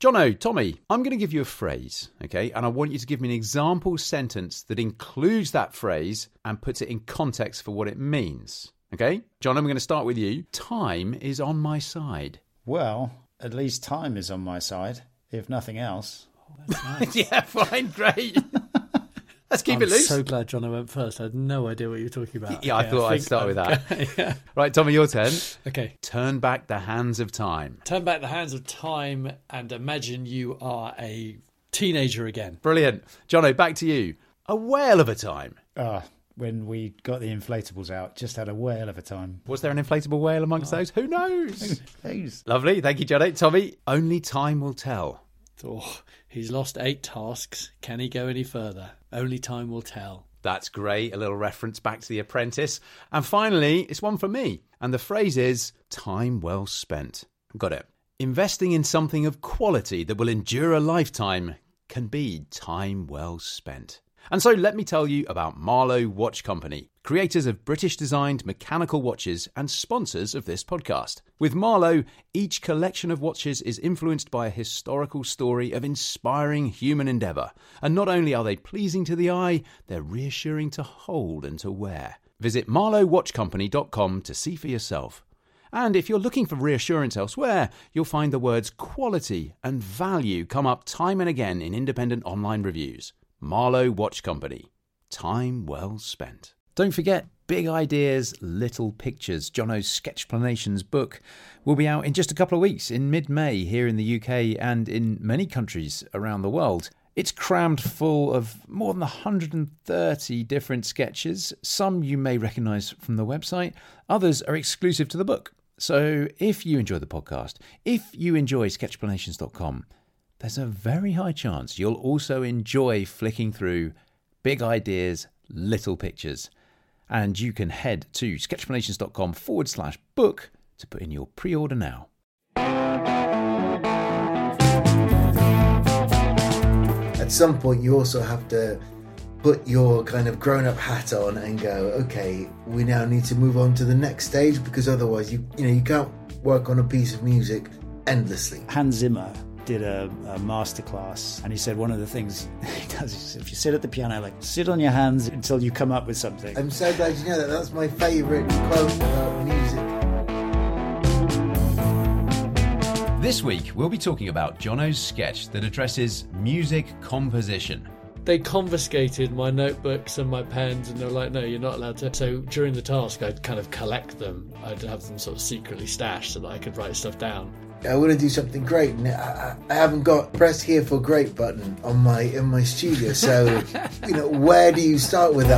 Jono, Tommy, I'm going to give you a phrase, okay? And I want you to give me an example sentence that includes that phrase and puts it in context for what it means, okay? John, I'm going to start with you. Time is on my side. Well, at least time is on my side, if nothing else. Oh, that's nice. Yeah, fine, great. Let's keep it loose. I'm so glad Jono went first. I had no idea what you were talking about. Yeah, I thought I'd start with that. Yeah. Right, Tommy, your turn. Okay. Turn back the hands of time. Turn back the hands of time and imagine you are a teenager again. Brilliant. Jono, back to you. A whale of a time. When we got the inflatables out, just had a whale of a time. Was there an inflatable whale amongst those? Who knows? Who's? Lovely. Thank you, Jono. Tommy, only time will tell. Oh, he's lost 8 tasks. Can he go any further? Only time will tell. That's great. A little reference back to The Apprentice. And finally, it's one from me. And the phrase is, time well spent. Got it. Investing in something of quality that will endure a lifetime can be time well spent. And so let me tell you about Marlowe Watch Company, creators of British-designed mechanical watches and sponsors of this podcast. With Marlowe, each collection of watches is influenced by a historical story of inspiring human endeavour. And not only are they pleasing to the eye, they're reassuring to hold and to wear. Visit marlowewatchcompany.com to see for yourself. And if you're looking for reassurance elsewhere, you'll find the words quality and value come up time and again in independent online reviews. Marlowe Watch Company. Time well spent. Don't forget, Big Ideas, Little Pictures, Jono's Sketchplanations book, will be out in just a couple of weeks in mid-May here in the UK and in many countries around the world. It's crammed full of more than 130 different sketches. Some you may recognise from the website, others are exclusive to the book. So if you enjoy the podcast, if you enjoy Sketchplanations.com, there's a very high chance you'll also enjoy flicking through Big Ideas, Little Pictures. And you can head to sketchplanations.com/book to put in your pre-order now. At some point, you also have to put your kind of grown-up hat on and go, okay, we now need to move on to the next stage, because otherwise you can't work on a piece of music endlessly. Hans Zimmer did a masterclass, and he said one of the things he does is, if you sit at the piano, like, sit on your hands until you come up with something. I'm so glad you know that. That's my favourite quote about music. This week, we'll be talking about Jono's sketch that addresses music composition. They confiscated my notebooks and my pens, and they were like, no, you're not allowed to. So during the task, I'd kind of collect them. I'd have them sort of secretly stashed so that I could write stuff down. I want to do something great, and I haven't got press here for great button in my studio. So, where do you start with that?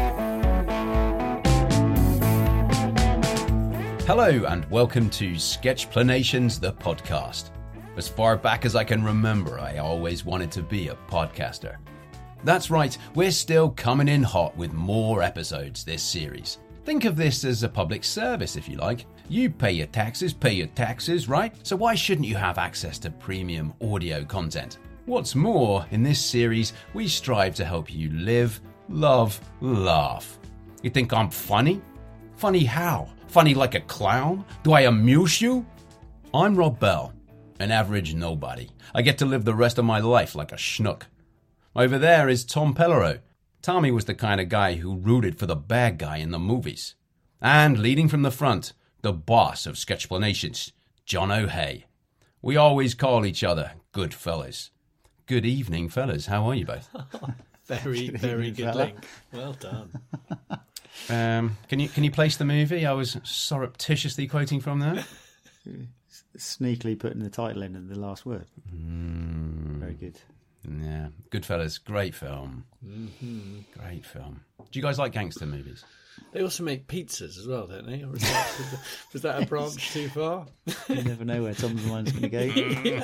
Hello and welcome to Sketchplanations, the podcast. As far back as I can remember, I always wanted to be a podcaster. That's right, we're still coming in hot with more episodes this series. Think of this as a public service, if you like. You pay your taxes, right? So why shouldn't you have access to premium audio content? What's more, in this series, we strive to help you live, love, laugh. You think I'm funny? Funny how? Funny like a clown? Do I amuse you? I'm Rob Bell, an average nobody. I get to live the rest of my life like a schnook. Over there is Tom Pellereau. Tommy was the kind of guy who rooted for the bad guy in the movies. And leading from the front, the boss of Sketchplanations, Jono Hay. We always call each other good fellas. Good evening, fellas. How are you both? Very, very good link. Well done. Can you place the movie I was surreptitiously quoting from there? Sneakily putting the title in the last word. Very good. Yeah, Goodfellas, great film. Mm-hmm. Great film. Do you guys like gangster movies? They also make pizzas as well, don't they? Or was that a branch too far? You never know where Tom's mind's going to go.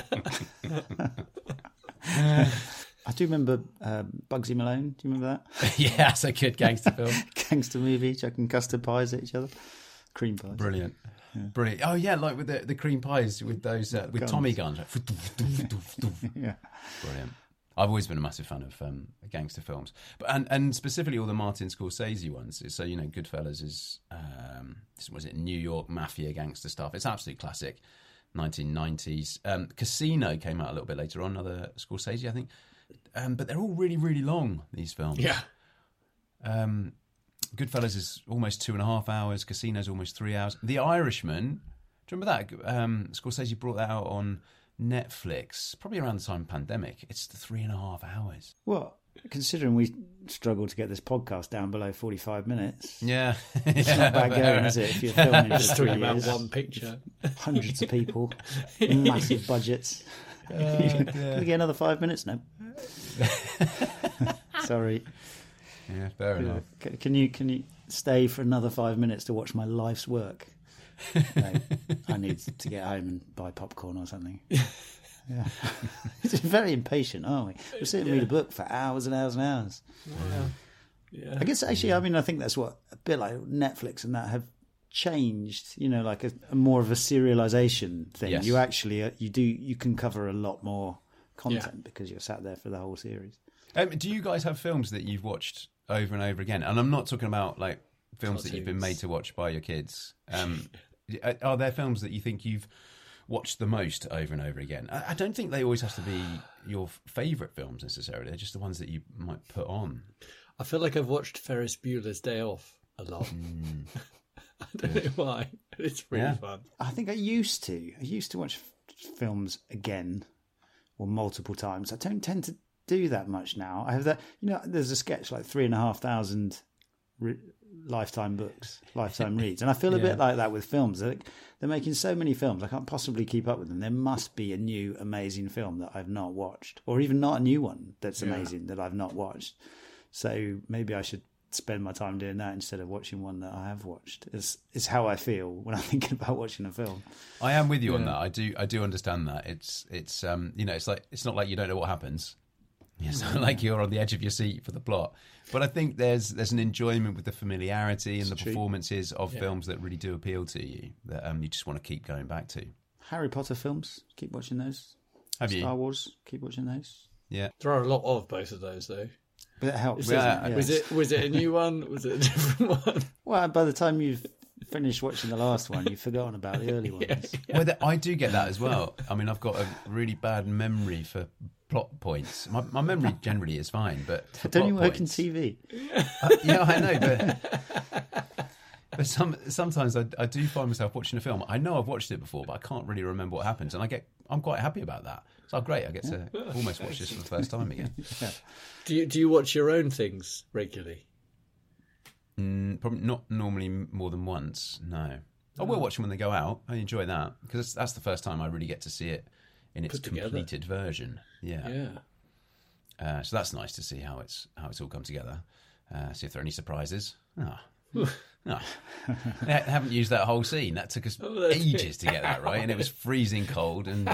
I do remember Bugsy Malone. Do you remember that? Yeah, that's a good gangster film. Gangster movie, chucking custard pies at each other. Cream pies. Brilliant. Yeah. Brilliant. Oh, yeah, like with the cream pies with those, with guns. Tommy guns. Yeah. Brilliant. I've always been a massive fan of gangster films, and specifically all the Martin Scorsese ones. So Goodfellas is was it New York mafia gangster stuff. It's absolute classic. 1990s. Casino came out a little bit later on, another Scorsese, I think. But they're all really, really long, these films. Yeah. Goodfellas is almost 2.5 hours. Casino's almost 3 hours. The Irishman, do you remember that? Scorsese brought that out on Netflix, probably around the time of the pandemic. It's 3.5 hours. Well, considering we struggle to get this podcast down below 45 minutes, Yeah. it's not bad going, is it? If you're filming for Just 3 talking about years, one picture. hundreds of people, massive budgets. Can we get another 5 minutes? No. Sorry. Yeah, fair enough. Can you stay for another 5 minutes to watch my life's work? No, I need to get home and buy popcorn or something. Yeah. It's very impatient, aren't we? We sit and read a book for hours and hours and hours. Yeah. I guess actually, I think that's what a bit like Netflix and that have changed. Like a more of a serialization thing. Yes. You actually you can cover a lot more content because you're sat there for the whole series. Do you guys have films that you've watched over and over again? And I'm not talking about like films that you've been made to watch by your kids. Are there films that you think you've watched the most over and over again? I don't think they always have to be your favourite films necessarily. They're just the ones that you might put on. I feel like I've watched Ferris Bueller's Day Off a lot. I don't know why. It's really fun. I think I used to watch films again or multiple times. I don't tend to do that much now. I have that, there's a sketch like 3,500 lifetime reads, and I feel a bit like that with films. They're making so many films, I can't possibly keep up with them. There must be a new amazing film that I've not watched, or even not a new one that's amazing that I've not watched. So maybe I should spend my time doing that instead of watching one that I have watched. It's how I feel when I'm thinking about watching a film. I am with you on that. I do understand that. It's it's like, it's not like you don't know what happens. It's not like you're on the edge of your seat for the plot. But I think there's an enjoyment with the familiarity and the performances of films that really do appeal to you, that you just want to keep going back to. Harry Potter films, keep watching those. Have you? Star Wars, keep watching those. Yeah. There are a lot of both of those, though. But it helps. Was it a new one? Was it a different one? Well, by the time you've finished watching the last one, you've forgotten about the early ones. Well, I do get that as well. I mean, I've got a really bad memory for plot points. My memory generally is fine, but don't you work in TV? Yeah, I know, but sometimes I do find myself watching a film. I know I've watched it before, but I can't really remember what happens, and I'm quite happy about that. So great, I get to almost watch this for the first time again. Yeah. Do you watch your own things regularly? Probably not normally more than once. No, I will watch them when they go out. I enjoy that because that's the first time I really get to see it in its completed version. Yeah. So that's nice to see how it's all come together. See if there are any surprises. No. They haven't used that whole scene. That took us ages to get that right, and it was freezing cold. And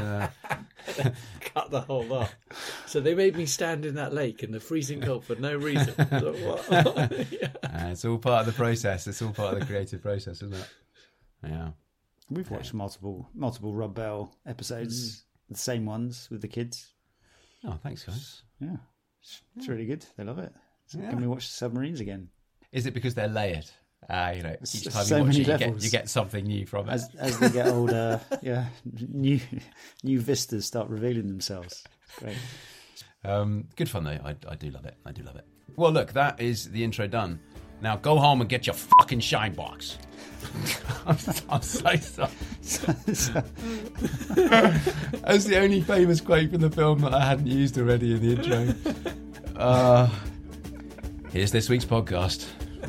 cut the whole lot. So they made me stand in that lake in the freezing cold for no reason. So what? It's all part of the process. It's all part of the creative process, isn't it? Yeah. We've watched multiple Rob Bell episodes, the same ones with the kids. Oh, thanks, guys. Yeah, it's really good. They love it. So can we watch the submarines again? Is it because they're layered? Each time so you watch it, you get something new from it. As they get older, new vistas start revealing themselves. Great. Good fun though. I do love it. I do love it. Well, look, that is the intro done. Now go home and get your fucking shine box. I'm so sorry. That's the only famous quote from the film that I hadn't used already in the intro. Here's this week's podcast.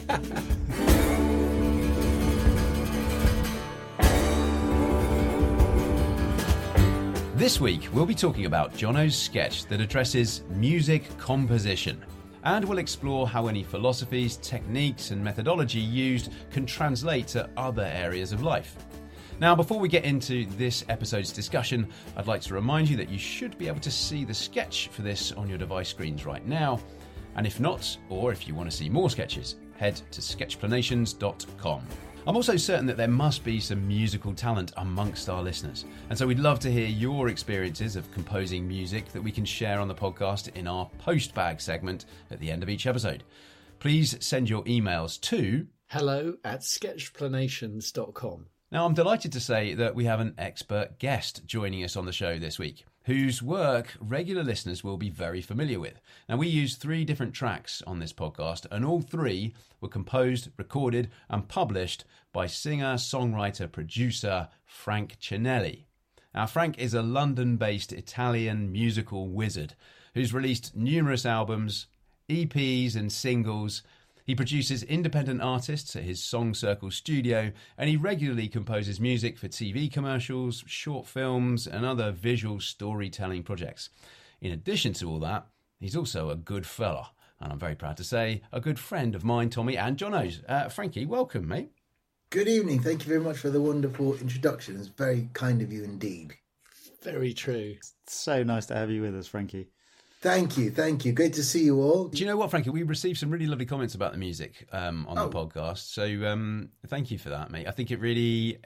This week, we'll be talking about Jono's sketch that addresses music composition, and we'll explore how any philosophies, techniques, and methodology used can translate to other areas of life. Now, before we get into this episode's discussion, I'd like to remind you that you should be able to see the sketch for this on your device screens right now. And if not, or if you want to see more sketches, head to sketchplanations.com. I'm also certain that there must be some musical talent amongst our listeners, and so we'd love to hear your experiences of composing music that we can share on the podcast in our postbag segment at the end of each episode. Please send your emails to hello@sketchplanations.com. Now, I'm delighted to say that we have an expert guest joining us on the show this week, whose work regular listeners will be very familiar with. Now, we use 3 different tracks on this podcast, and all 3 were composed, recorded, and published by singer, songwriter, producer Frank Cinelli. Now, Frank is a London-based Italian musical wizard who's released numerous albums, EPs, and singles. He produces independent artists at his Song Circle studio, and he regularly composes music for TV commercials, short films, and other visual storytelling projects. In addition to all that, he's also a good fella, and I'm very proud to say, a good friend of mine, Tommy, and Jono's. Frankie, welcome, mate. Good evening. Thank you very much for the wonderful introduction. It's very kind of you indeed. Very true. So nice to have you with us, Frankie. Thank you. Great to see you all. Do you know what, Frankie? We received some really lovely comments about the music on the podcast. So thank you for that, mate. I think it really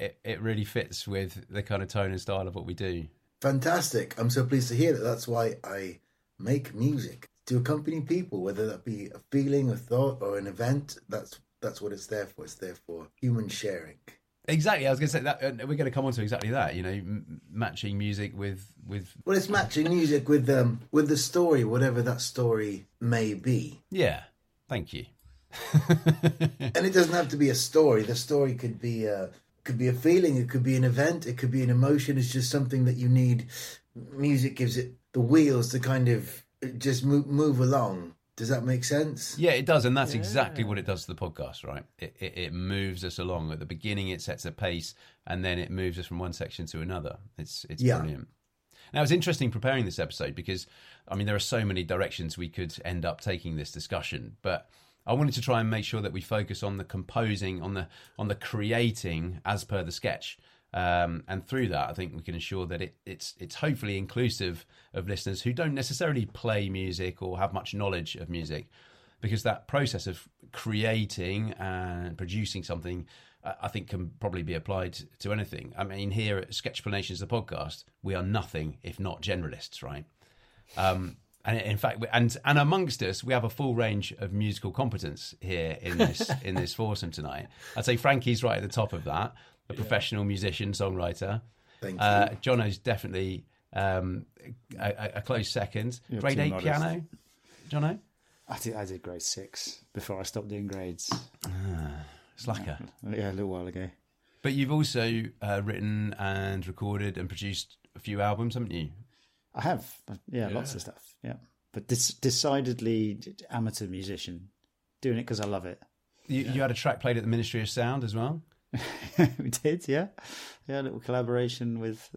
fits with the kind of tone and style of what we do. Fantastic. I'm so pleased to hear that. That's why I make music, to accompany people, whether that be a feeling, a thought, or an event. That's what it's there for. It's there for human sharing. Exactly. I was going to say that we're going to come on to exactly that. You know, matching music with. Well, it's matching music with the story, whatever that story may be. Yeah. Thank you. And it doesn't have to be a story. The story could be a feeling. It could be an event. It could be an emotion. It's just something that you need. Music gives it the wheels to kind of just move along. Does that make sense? Yeah, it does, and that's exactly what it does to the podcast, right? It moves us along. At the beginning, it sets a pace, and then it moves us from one section to another. It's brilliant. Now, it's interesting preparing this episode because, I mean, there are so many directions we could end up taking this discussion, but I wanted to try and make sure that we focus on the composing, on the creating as per the sketch. And through that, I think we can ensure that it's hopefully inclusive of listeners who don't necessarily play music or have much knowledge of music, because that process of creating and producing something, I think, can probably be applied to anything. I mean, here at Sketchplanations, the podcast, we are nothing if not generalists, right? And in fact, and amongst us, we have a full range of musical competence here in this foursome tonight. I'd say Frankie's right at the top of that. A professional musician, songwriter. Thank you. Jono's definitely a close second. You're Grade too 8 modest. piano, Jono? I did grade 6 before I stopped doing grades. Slacker. Yeah, a little while ago. But you've also written and recorded and produced a few albums, haven't you? I have. Yeah, lots of stuff. Yeah. But decidedly amateur musician. Doing it because I love it. You had a track played at the Ministry of Sound as well? We did, yeah. Yeah, a little collaboration with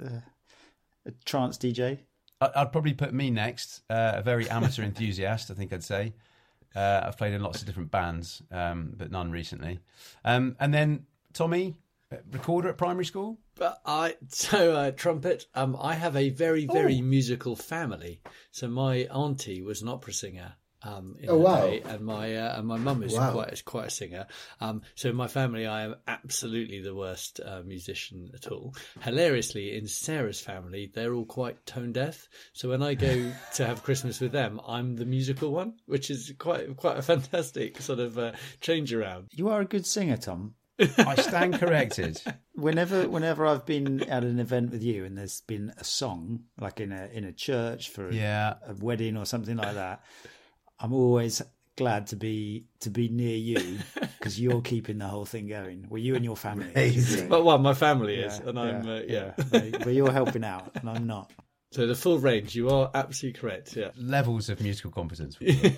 a trance DJ. I'd probably put me next, a very amateur enthusiast, I think I'd say. I've played in lots of different bands, but none recently. And then, Tommy, recorder at primary school? But trumpet. I have a very, very musical family. So my auntie was an opera singer. In the day, and my mum is quite a singer. So in my family, I am absolutely the worst musician at all. Hilariously, in Sarah's family, they're all quite tone deaf. So when I go to have Christmas with them, I'm the musical one, which is quite a fantastic sort of change around. You are a good singer, Tom. I stand corrected. Whenever I've been at an event with you and there's been a song, like in a church for a wedding or something like that, I'm always glad to be near you because you're keeping the whole thing going. Well, you and your family. Amazing. Well, my family is, and I'm But you're helping out, and I'm not. So the full range. You are absolutely correct. Yeah. Levels of musical competence.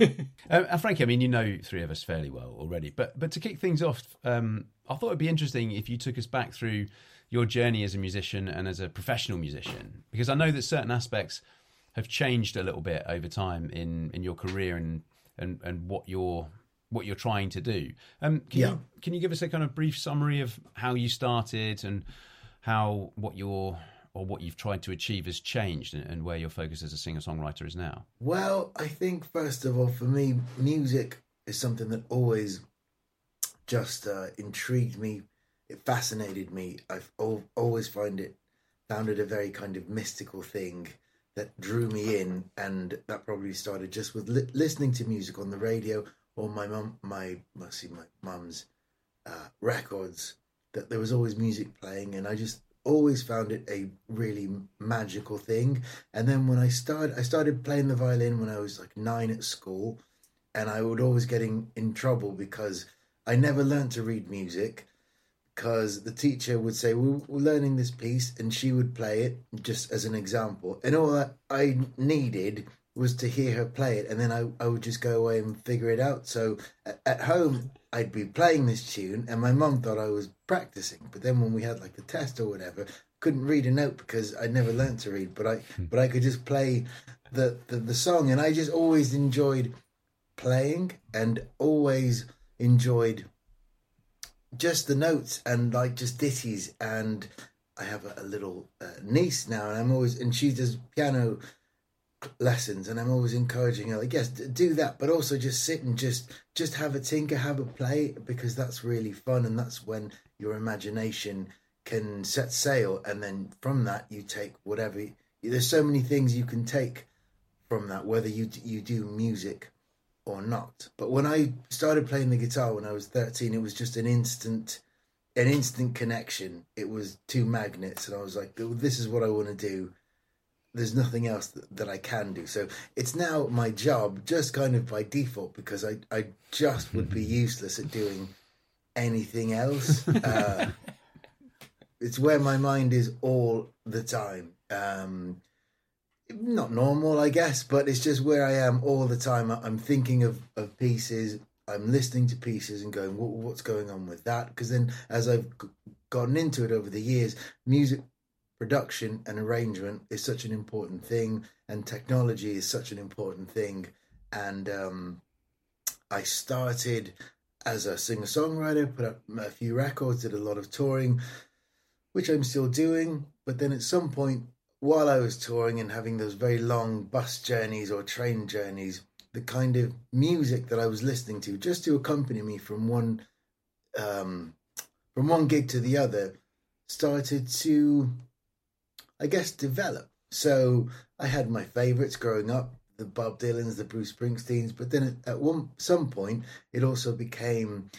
And Frankie, I mean, you know 3 of us fairly well already, but to kick things off, I thought it'd be interesting if you took us back through your journey as a musician and as a professional musician, because I know that certain aspects have changed a little bit over time in your career and what you're trying to do. Can you give us a kind of brief summary of how you started and how what you've tried to achieve has changed and where your focus as a singer-songwriter is now? Well, I think first of all, for me, music is something that always just intrigued me. It fascinated me. I've always found it a very kind of mystical thing that drew me in, and that probably started just with listening to music on the radio or my mum's records that there was always music playing, and I just always found it a really magical thing. And then when I started playing the violin when I was like 9 at school, and I would always get in trouble because I never learned to read music, because the teacher would say, we're learning this piece, and she would play it just as an example. And all that I needed was to hear her play it, and then I would just go away and figure it out. So at home, I'd be playing this tune, and my mum thought I was practicing. But then when we had like the test or whatever, couldn't read a note because I'd never learned to read. But I could just play the song, and I just always enjoyed playing, and always enjoyed just the notes and like just ditties. And I have a little niece now, and she does piano lessons, and I'm always encouraging her, like, yes, do that, but also just sit and just have a tinker, have a play, because that's really fun, and that's when your imagination can set sail, and then from that you take whatever. There's so many things you can take from that, whether you do music or not. But when I started playing the guitar when I was 13, it was just an instant connection. It was two magnets, and I was like, oh, this is what I want to do. There's nothing else that I can do. So it's now my job, just kind of by default, because I just would be useless at doing anything else. It's where my mind is all the time. Not normal, I guess, but it's just where I am all the time. I'm thinking of pieces, I'm listening to pieces and going, what's going on with that? Because then as I've gotten into it over the years, music production and arrangement is such an important thing, and technology is such an important thing. And I started as a singer-songwriter, put up a few records, did a lot of touring, which I'm still doing. But then at some point, while I was touring and having those very long bus journeys or train journeys, the kind of music that I was listening to just to accompany me from one gig to the other started to, I guess, develop. So I had my favorites growing up, the Bob Dylans, the Bruce Springsteens, but then at some point it also became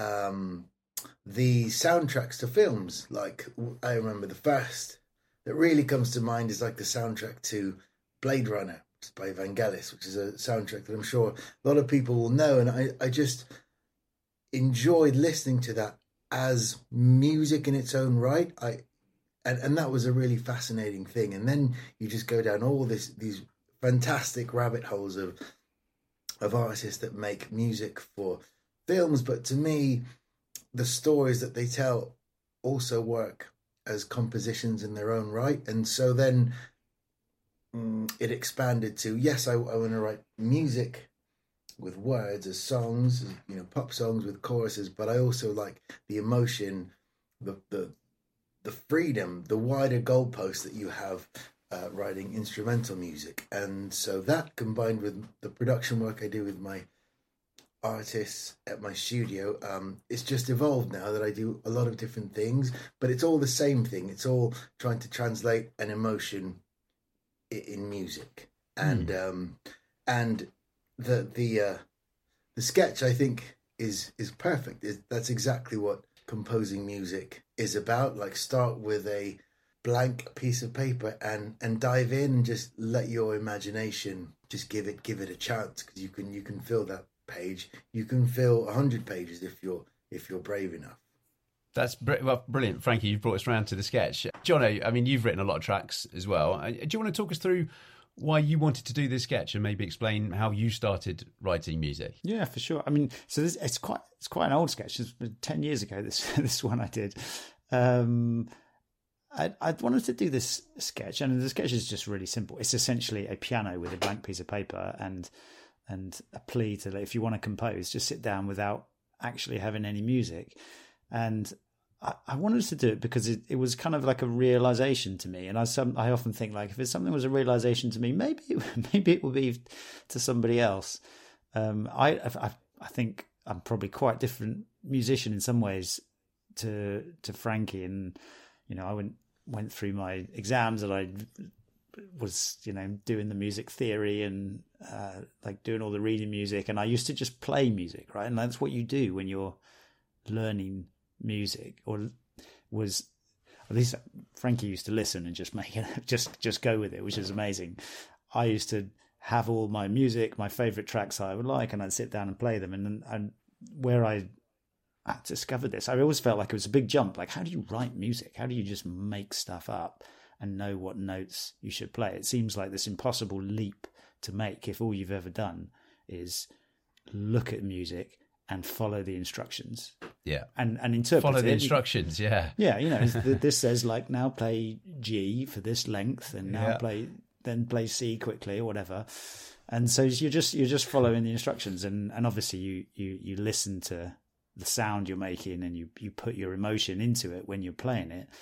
the soundtracks to films. Like, I remember the first that really comes to mind is like the soundtrack to Blade Runner by Vangelis, which is a soundtrack that I'm sure a lot of people will know, and I just enjoyed listening to that as music in its own right. And that was a really fascinating thing. And then you just go down all these fantastic rabbit holes of artists that make music for films. But to me, the stories that they tell also work as compositions in their own right. And so then it expanded to, yes, I want to write music with words as songs, pop songs with choruses, but I also like the emotion, the freedom, the wider goalpost that you have writing instrumental music. And so that, combined with the production work I do with my artists at my studio, it's just evolved now that I do a lot of different things, but it's all the same thing. It's all trying to translate an emotion in music. And the sketch, I think, is perfect. That's exactly what composing music is about. Like, start with a blank piece of paper and dive in and just let your imagination just give it a chance, because you can fill that page. You can fill 100 pages if you're brave enough. That's brilliant, Frankie. You've brought us around to the sketch. Jono, I mean, you've written a lot of tracks as well. Do you want to talk us through why you wanted to do this sketch, and maybe explain how you started writing music? Yeah, for sure. I mean, so it's quite an old sketch. It's been 10 years ago, this one I did. I wanted to do this sketch, and the sketch is just really simple. It's essentially a piano with a blank piece of paper and a plea to, if you want to compose, just sit down without actually having any music. And I wanted to do it because it was kind of like a realization to me. And I often think, like, if something was a realization to me, maybe it will be to somebody else. I think I'm probably quite a different musician in some ways to Frankie. And, I went through my exams, and I was, doing the music theory and like doing all the reading music. And I used to just play music, right? And that's what you do when you're learning music, or was, at least Frankie used to listen and just make it, just go with it, which is amazing. I used to have all my music, my favorite tracks I would like, and I'd sit down and play them. And where I discovered this, I always felt like it was a big jump. Like, how do you write music? How do you just make stuff up and know what notes you should play? It seems like this impossible leap to make if all you've ever done is look at music and follow the instructions. Yeah. And interpret follow it. the instructions, yeah. Yeah, this says like now play G for this length and now play C quickly or whatever. And so you're just following the instructions, and obviously you listen to the sound you're making and you put your emotion into it when you're playing it.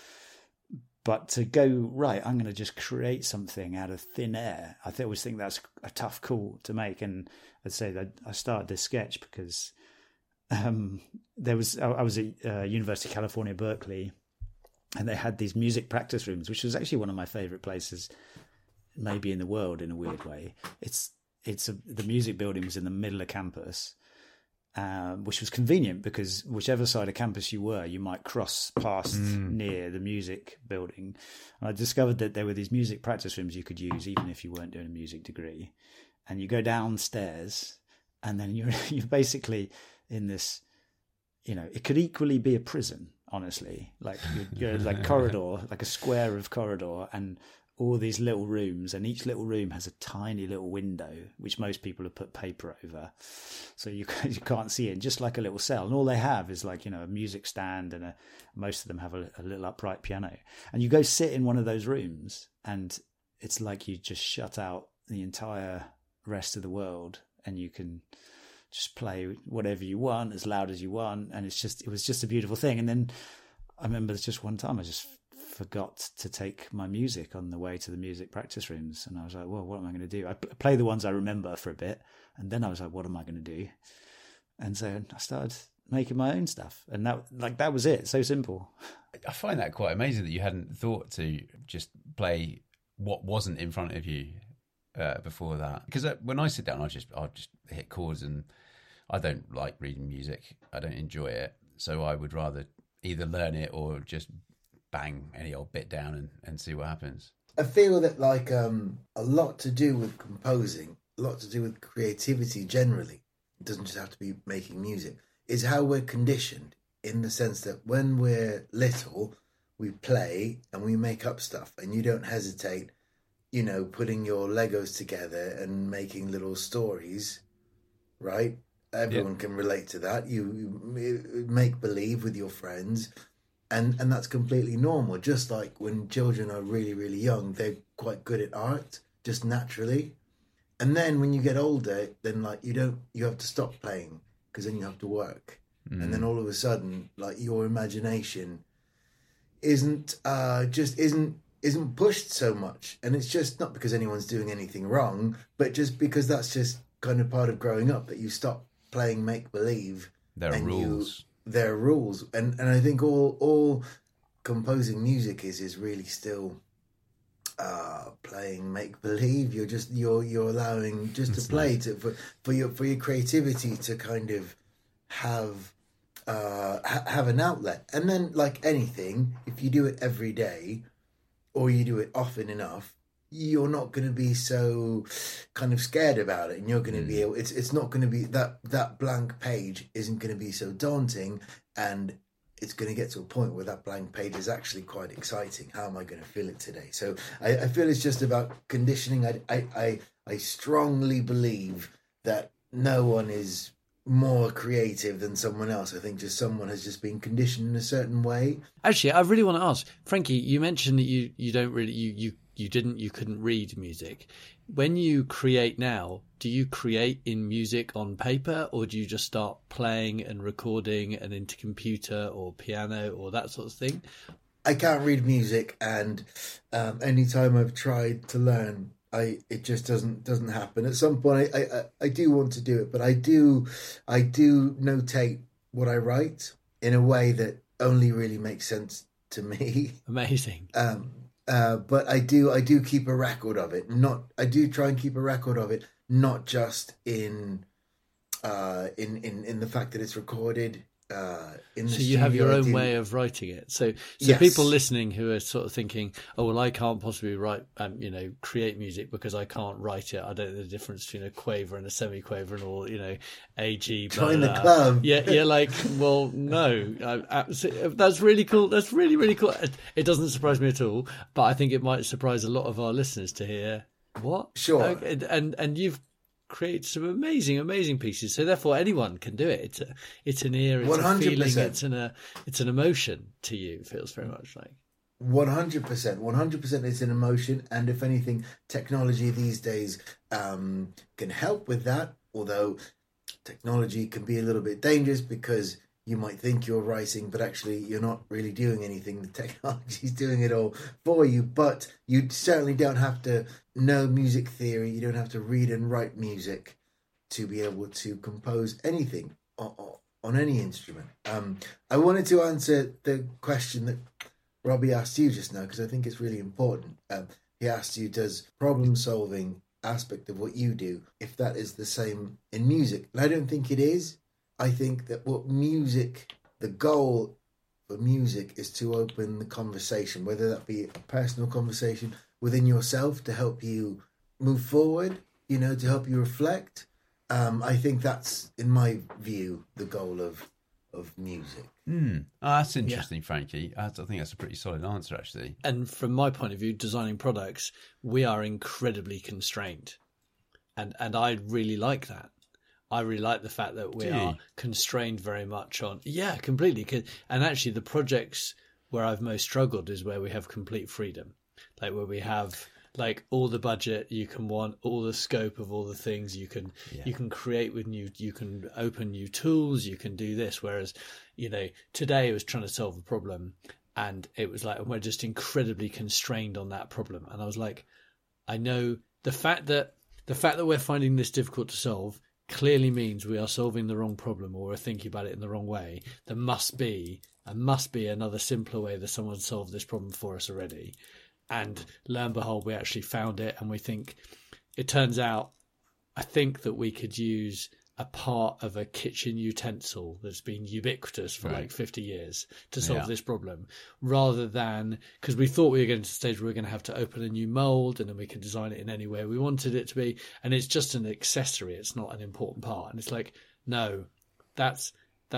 But to go, right, I'm going to just create something out of thin air, I always think that's a tough call to make. And I'd say that I started this sketch because I was at University of California, Berkeley, and they had these music practice rooms, which was actually one of my favorite places, maybe in the world in a weird way. The music building was in the middle of campus, which was convenient because whichever side of campus you were, you might cross past near the music building. And I discovered that there were these music practice rooms you could use even if you weren't doing a music degree. And you go downstairs, and then you're basically in this, it could equally be a prison, honestly. Like you're like corridor, like a square of corridor, and all these little rooms, and each little room has a tiny little window, which most people have put paper over, so you can't see it, just like a little cell. And all they have is like, a music stand, and most of them have a little upright piano. And you go sit in one of those rooms, and it's like you just shut out the entire rest of the world, and you can just play whatever you want, as loud as you want. And it was just a beautiful thing. And then I remember just one time I just forgot to take my music on the way to the music practice rooms, and I was like, well, what am I going to do? I play the ones I remember for a bit, and then I was like, what am I going to do? And so I started making my own stuff, and that was it. So simple. I find that quite amazing that you hadn't thought to just play what wasn't in front of you before that. Because when I sit down, I'll just hit chords, and I don't like reading music. I don't enjoy it, so I would rather either learn it or just bang any old bit down and see what happens. I feel that a lot to do with composing, a lot to do with creativity generally, it doesn't just have to be making music, is how we're conditioned, in the sense that when we're little, we play and we make up stuff, and you don't hesitate, putting your Legos together and making little stories, right? Everyone can relate to that. You make believe with your friends. And that's completely normal. Just like when children are really, really young, they're quite good at art, just naturally. And then when you get older, then you have to stop playing because then you have to work. And then all of a sudden, your imagination isn't pushed so much. And it's just not because anyone's doing anything wrong, but just because that's just kind of part of growing up, that you stop playing make believe. There are rules. There are rules, and I think all composing music is really still playing make believe. You're allowing just to play for your creativity to kind of have an outlet. And then, like anything, if you do it every day or you do it often enough, you're not going to be so kind of scared about it, and you're going to be able, it's not going to be that blank page isn't going to be so daunting, and it's going to get to a point where that blank page is actually quite exciting. How am I going to feel it today? So I feel it's just about conditioning. I strongly believe that no one is more creative than someone else. I think just someone has just been conditioned in a certain way. Actually, I really want to ask, Frankie, you mentioned that you don't really, you couldn't read music. When you create now, do you create in music on paper, or do you just start playing and recording and into computer or piano or that sort of thing? I can't read music, and anytime I've tried to learn, it just doesn't happen. At some point, I do want to do it, but I do notate what I write in a way that only really makes sense to me. Amazing. But I do keep a record of it. I do try and keep a record of it, not just in the fact that it's recorded So you have your own way of writing it. So yes. People listening who are sort of thinking, "Oh well, I can't possibly write, create music because I can't write it. I don't know the difference between a quaver and a semi-quaver and all, AG." Join the club. Yeah, you're like, well, no, that's really cool. That's really, really cool. It doesn't surprise me at all, but I think it might surprise a lot of our listeners to hear what. Sure. Okay, and you've create some amazing pieces. So therefore, anyone can do it. It's an ear, it's 100%. A feeling, it's an emotion to you. It feels very much like 100%. 100% it's an emotion, and if anything, technology these days can help with that. Although technology can be a little bit dangerous because you might think you're writing, but actually you're not really doing anything. The technology is doing it all for you, but you certainly don't have to know music theory. You don't have to read and write music to be able to compose anything on any instrument. I wanted to answer the question that Robbie asked you just now, because I think it's really important. He asked you, does problem solving aspect of what you do, if that is the same in music? And I don't think it is. I think that the goal for music is to open the conversation, whether that be a personal conversation within yourself to help you move forward, to help you reflect. I think that's, in my view, the goal of music. Oh, that's interesting, Frankie. I think that's a pretty solid answer, actually. And from my point of view, designing products, we are incredibly constrained. And I really like that. I really like the fact that we are constrained very much on... Yeah, completely. And actually, the projects where I've most struggled is where we have complete freedom. Like where we have all the budget you can want, all the scope of all the things you can create with you can open new tools, you can do this. Whereas, today I was trying to solve a problem and it was like, we're just incredibly constrained on that problem. And I was like, I know the fact that we're finding this difficult to solve clearly means we are solving the wrong problem or we're thinking about it in the wrong way. There must be another simpler way that someone solved this problem for us already. And lo and behold, we actually found it. And we think, it turns out, I think that we could use a part of a kitchen utensil that's been ubiquitous for 50 years to solve this problem, rather than, because we thought we were getting to the stage where we were going to have to open a new mold and then we could design it in any way we wanted it to be. And it's just an accessory. It's not an important part. And it's like, no, that's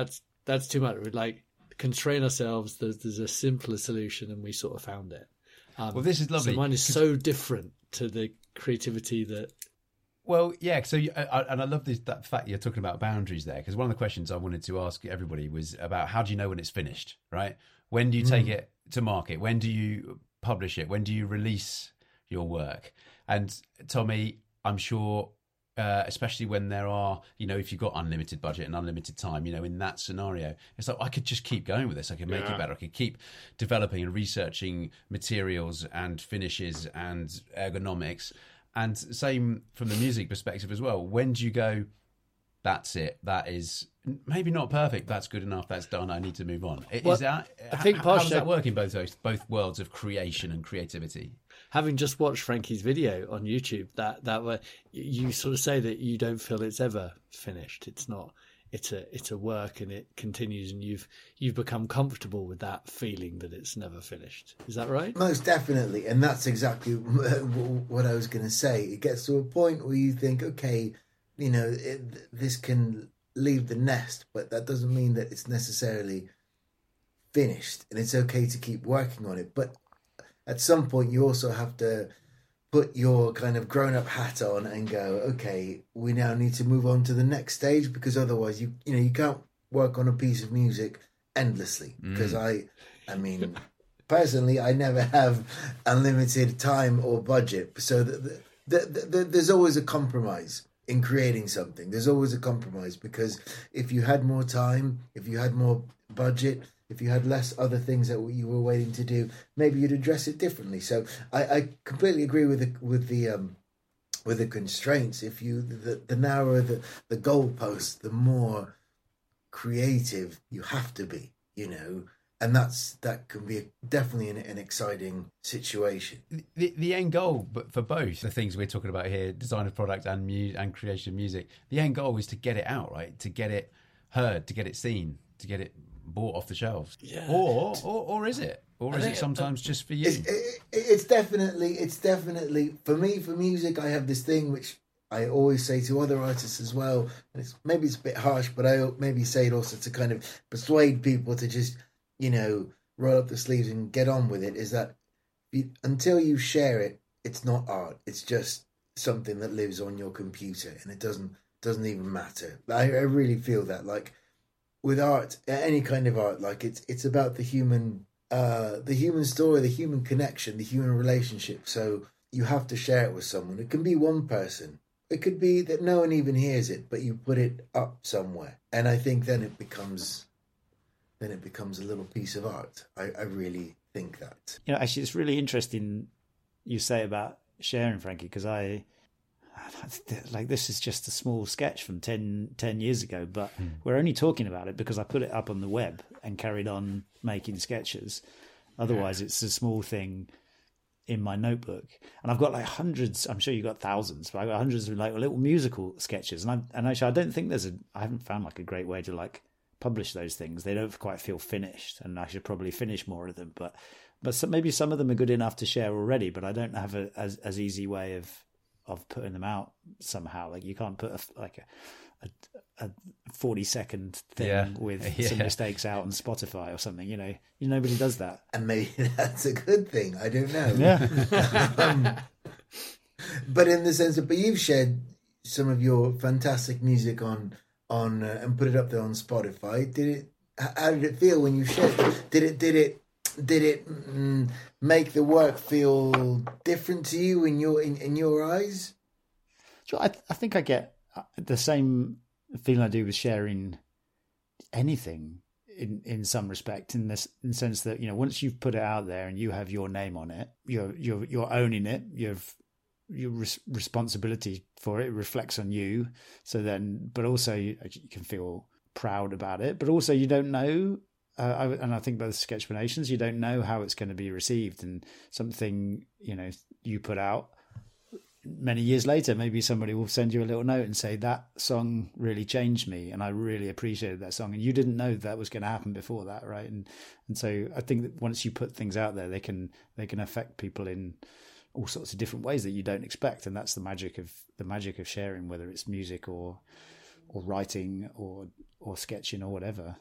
too much. We'd constrain ourselves. There's a simpler solution and we sort of found it. Well, this is lovely. So mine is so different to the creativity that... Well, yeah. So, and I love that fact you're talking about boundaries there, because one of the questions I wanted to ask everybody was about how do you know when it's finished, right? When do you take it to market? When do you publish it? When do you release your work? And Tommy, I'm sure, especially when there are, if you've got unlimited budget and unlimited time, in that scenario, it's like, I could just keep going with this. I could make it better. I could keep developing and researching materials and finishes and ergonomics. And same from the music perspective as well. When do you go, that's it, that is maybe not perfect, that's good enough, that's done, I need to move on? Well, I think how does that work in both worlds of creation and creativity? Having just watched Frankie's video on YouTube, that way you sort of say that you don't feel it's ever finished. It's not. It's a work and it continues, and you've become comfortable with that feeling that it's never finished. Is that right? Most definitely, and that's exactly what I was going to say. It gets to a point where you think, okay, this can leave the nest, but that doesn't mean that it's necessarily finished, and it's okay to keep working on it. But at some point, you also have to put your kind of grown-up hat on and go, okay, we now need to move on to the next stage, because otherwise you can't work on a piece of music endlessly. Because I mean, personally, I never have unlimited time or budget. So there's always a compromise in creating something. There's always a compromise, because if you had more time, if you had more budget, if you had less other things that you were waiting to do, maybe you'd address it differently. So I completely agree with the constraints. If the narrower the goalpost, the more creative you have to be, and that can be definitely an exciting situation. The end goal, but for both the things we're talking about here, design of product and creation of music, the end goal is to get it out, right? To get it heard, to get it seen. to get it bought off the shelves. Yeah. Or is it? Or is it sometimes just for you? It's definitely for me. For music, I have this thing which I always say to other artists as well. And maybe it's a bit harsh, but I maybe say it also to kind of persuade people to just, roll up the sleeves and get on with it. Is that until you share it, it's not art. It's just something that lives on your computer, and it doesn't even matter. I really feel that, like, with art, any kind of art, like it's about the human story, the human connection, the human relationship. So you have to share it with someone. It can be one person. It could be that no one even hears it, but you put it up somewhere, and I think then it becomes a little piece of art. I really think that. Actually, it's really interesting you say about sharing, Frankie, because this is just a small sketch from 10 years ago, but we're only talking about it because I put it up on the web and carried on making sketches. Otherwise, it's a small thing in my notebook, and I've got like hundreds. I'm sure you've got thousands, but I've got hundreds of like little musical sketches. And actually, I don't think I haven't found like a great way to like publish those things. They don't quite feel finished, and I should probably finish more of them. But maybe some of them are good enough to share already. But I don't have as easy way of putting them out somehow. Like you can't put a 40-second thing with some mistakes out on Spotify or something. Nobody does that. And maybe that's a good thing. I don't know. Yeah. But in the sense but you've shared some of your fantastic music on and put it up there on Spotify. How did it feel when you shared it? Did it make the work feel different to you in your eyes? Sure, I think I get the same feeling I do with sharing anything in some respect, in the sense that once you've put it out there and you have your name on it, you're owning it. Your responsibility for it reflects on you. So then, but also you can feel proud about it. But also you don't know. And I think by the Sketchmanations, you don't know how it's going to be received. And something you put out many years later, maybe somebody will send you a little note and say that song really changed me, and I really appreciated that song. And you didn't know that was going to happen before that, right? And so I think that once you put things out there, they can affect people in all sorts of different ways that you don't expect, and that's the magic of sharing, whether it's music or writing or sketching or whatever.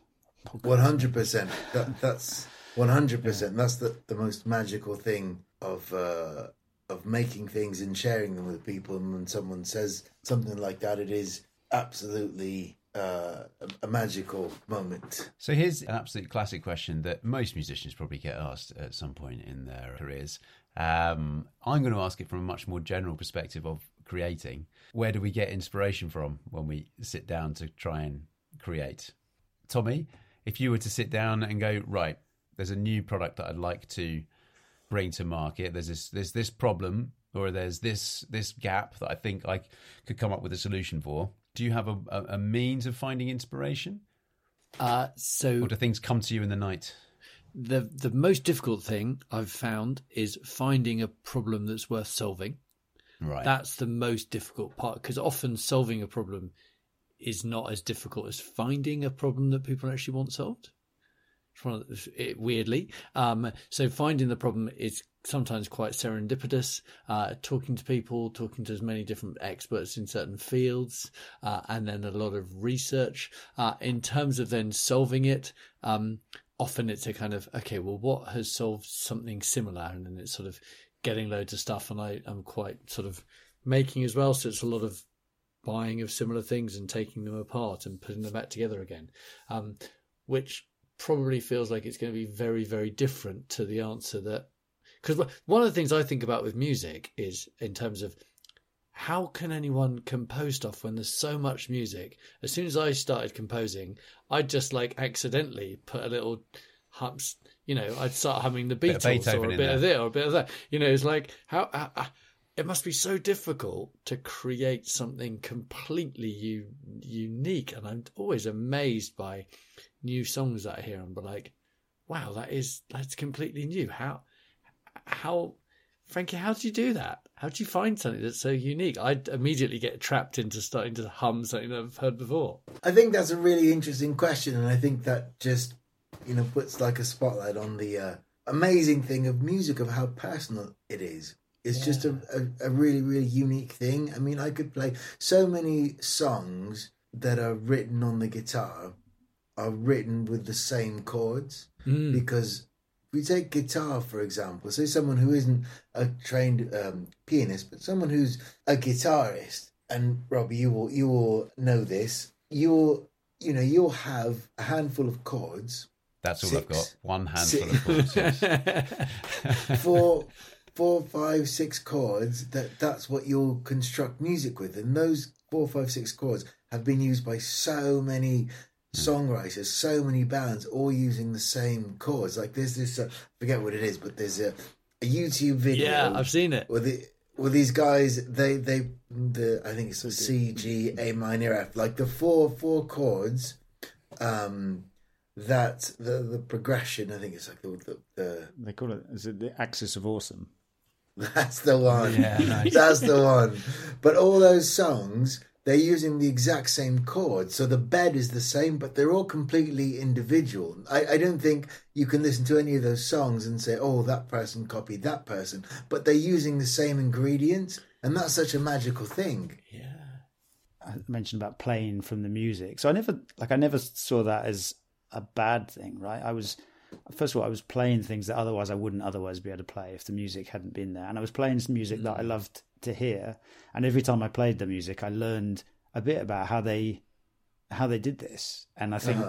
100%. That's 100%. That's the most magical thing of making things and sharing them with people. And when someone says something like that, it is absolutely a magical moment. So here's an absolute classic question that most musicians probably get asked at some point in their careers. I'm going to ask it from a much more general perspective of creating. Where do we get inspiration from when we sit down to try and create? Tommy, if you were to sit down and go, right, there's a new product that I'd like to bring to market, there's this problem, or there's this gap that I think I could come up with a solution for, do you have a means of finding inspiration? Or do things come to you in the night? The most difficult thing I've found is finding a problem that's worth solving. Right. That's the most difficult part, because often solving a problem is not as difficult as finding a problem that people actually want solved. Weirdly. So finding the problem is sometimes quite serendipitous, talking to people, talking to as many different experts in certain fields, and then a lot of research. In terms of then solving it, often it's a kind of, okay, well, what has solved something similar? And then it's sort of getting loads of stuff, and I'm quite sort of making as well. So it's a lot of buying of similar things and taking them apart and putting them back together again, which probably feels like it's going to be very, very different to the answer that... Because one of the things I think about with music is in terms of how can anyone compose stuff when there's so much music? As soon as I started composing, I'd just like accidentally put a little hums, I'd start humming the Beatles or a bit of this or a bit of that. It's like, how it must be so difficult to create something completely unique. And I'm always amazed by new songs that I hear and be like, wow, that's completely new. How Frankie, how do you do that? How do you find something that's so unique? I'd immediately get trapped into starting to hum something that I've heard before. I think that's a really interesting question, and I think that just, puts like a spotlight on the amazing thing of music, of how personal it is. It's just a really, really unique thing. I mean, I could play so many songs that are written on the guitar, are written with the same chords, because if we take guitar, for example, say someone who isn't a trained pianist, but someone who's a guitarist, and Robbie, you will know this. You'll have a handful of chords. That's all I've got. One handful of chords. Yes. 4, 5, 6 chords. That's what you'll construct music with, and those 4, 5, 6 chords have been used by so many songwriters, so many bands, all using the same chords. Like there's this, forget what it is, but there's a YouTube video. Yeah, I've seen it. With these guys, I think it's C, G, A minor, F, like the four chords. That the progression, I think it's like the they call it, is it the Axis of Awesome? That's the one. Yeah, nice. That's the one. But all those songs, they're using the exact same chords. So the bed is the same, but they're all completely individual. I don't think you can listen to any of those songs and say, oh, that person copied that person. But they're using the same ingredients. And that's such a magical thing. Yeah. I mentioned about playing from the music. So I never saw that as a bad thing, right? First of all, I was playing things that otherwise I wouldn't otherwise be able to play if the music hadn't been there. And I was playing some music that I loved to hear. And every time I played the music, I learned a bit about how they did this. And I think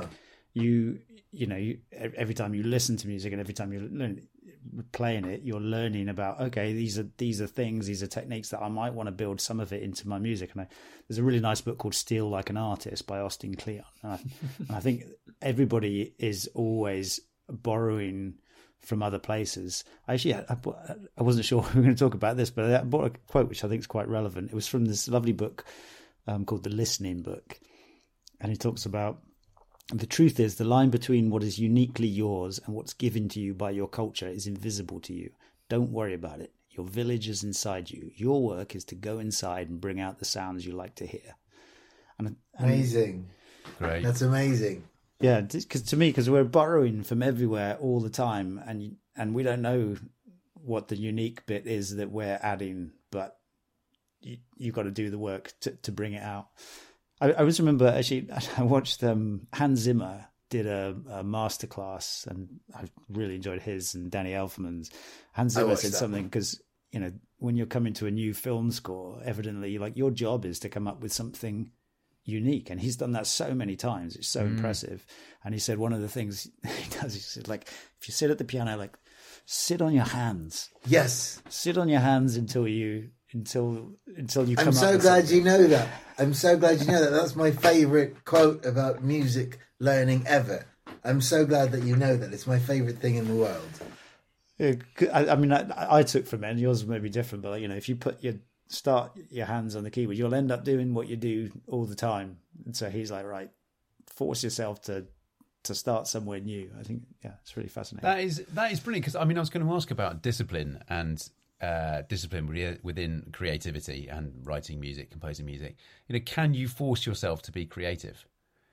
every time you listen to music and every time you're playing it, you're learning about, okay, these are things, these are techniques that I might want to build some of it into my music. And there's a really nice book called Steal Like an Artist by Austin Kleon. And I think everybody is always borrowing from other places. I wasn't sure we were going to talk about this, but I bought a quote which I think is quite relevant. It was from this lovely book called The Listening Book. And he talks about, the truth is the line between what is uniquely yours and what's given to you by your culture is invisible to you. Don't worry about it. Your village is inside you. Your work is to go inside and bring out the sounds you like to hear. And amazing. Great. That's amazing. Yeah, because we're borrowing from everywhere all the time, and we don't know what the unique bit is that we're adding, but you've got to do the work to bring it out. I always remember, actually, I watched Hans Zimmer did a masterclass, and I really enjoyed his and Danny Elfman's. Hans Zimmer said something, because when you're coming to a new film score, evidently, like, your job is to come up with something unique, and he's done that so many times. It's so impressive. And he said one of the things he does, he said, like, if you sit at the piano, like, sit on your hands. Yes, sit on your hands until you come up. I'm so glad you know that. I'm so glad you know that. That's my favorite quote about music learning ever. I'm so glad that you know that. It's my favorite thing in the world. I mean, I took from it, and yours may be different, but if you start your hands on the keyboard, you'll end up doing what you do all the time. And so he's like, right, force yourself to start somewhere new. I think, it's really fascinating. That is brilliant, because I was going to ask about discipline and discipline within creativity and writing music, composing music. Can you force yourself to be creative?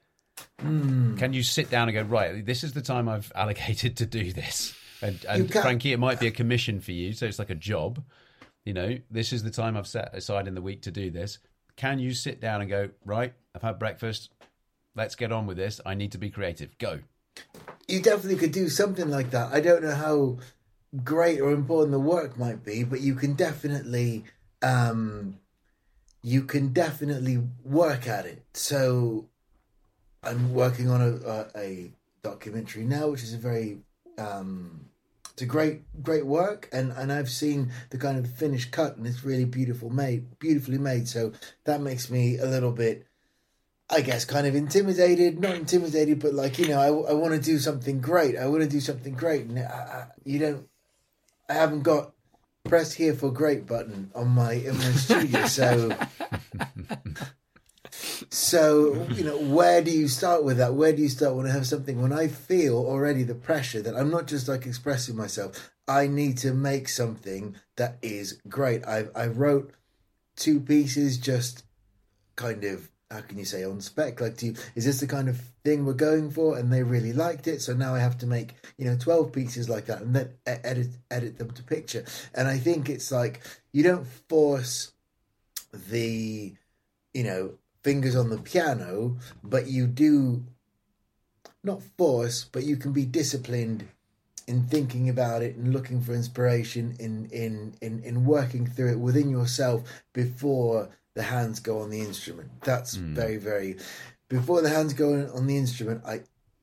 Can you sit down and go, right, this is the time I've allocated to do this? And Frankie, it might be a commission for you, so it's like a job. This is the time I've set aside in the week to do this. Can you sit down and go, right, I've had breakfast, let's get on with this. I need to be creative. Go. You definitely could do something like that. I don't know how great or important the work might be, but you can definitely work at it. So I'm working on a documentary now, which is a very it's a great work, and I've seen the kind of finished cut, and it's really beautifully made. So that makes me a little bit, I guess, kind of intimidated. Not intimidated, but like, I want to do something great. And I haven't got press here for great button in my studio. So, where do you start with that? Where do you start when I have something, when I feel already the pressure that I'm not just like expressing myself, I need to make something that is great. I wrote 2 pieces just kind of, how can you say, on spec, like, is this the kind of thing we're going for? And they really liked it, so now I have to make 12 pieces like that and then edit them to picture. And I think it's like, you don't force the fingers on the piano, but you do not force, but you can be disciplined in thinking about it and looking for inspiration in working through it within yourself before the hands go on the instrument. That's very, very, before the hands go on the instrument, I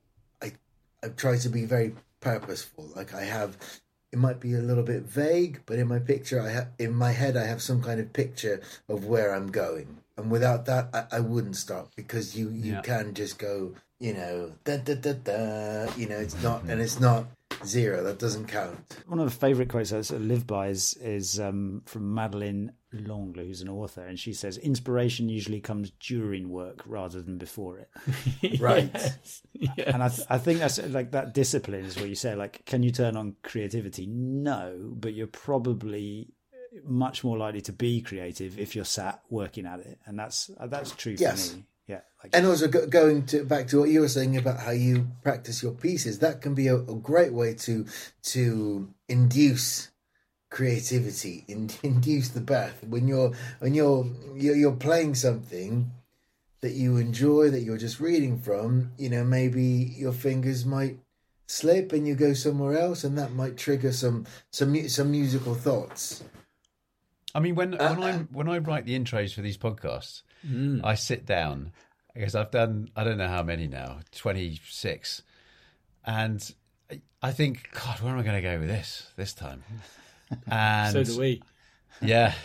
try to be very purposeful. Like, it might be a little bit vague, but in my picture, in my head, I have some kind of picture of where I'm going. And without that, I wouldn't start, because you can just go, da da da da, it's not, and it's not zero. That doesn't count. One of the favourite quotes I live by is from Madeleine L'Angle, who's an author, and she says, "Inspiration usually comes during work rather than before it." Right. Yes. And I think that's like, that discipline is what you say. Like, can you turn on creativity? No, but you're probably much more likely to be creative if you're sat working at it, and that's true for me. Yeah, and also going back to what you were saying about how you practice your pieces, that can be a great way to induce creativity, induce the breath when you're playing something that you enjoy, that you're just reading from. Maybe your fingers might slip and you go somewhere else, and that might trigger some musical thoughts. I mean, when I write the intros for these podcasts, I sit down, because I've done, I don't know how many now, 26, and I think, God, where am I going to go with this time? And so do we. Yeah.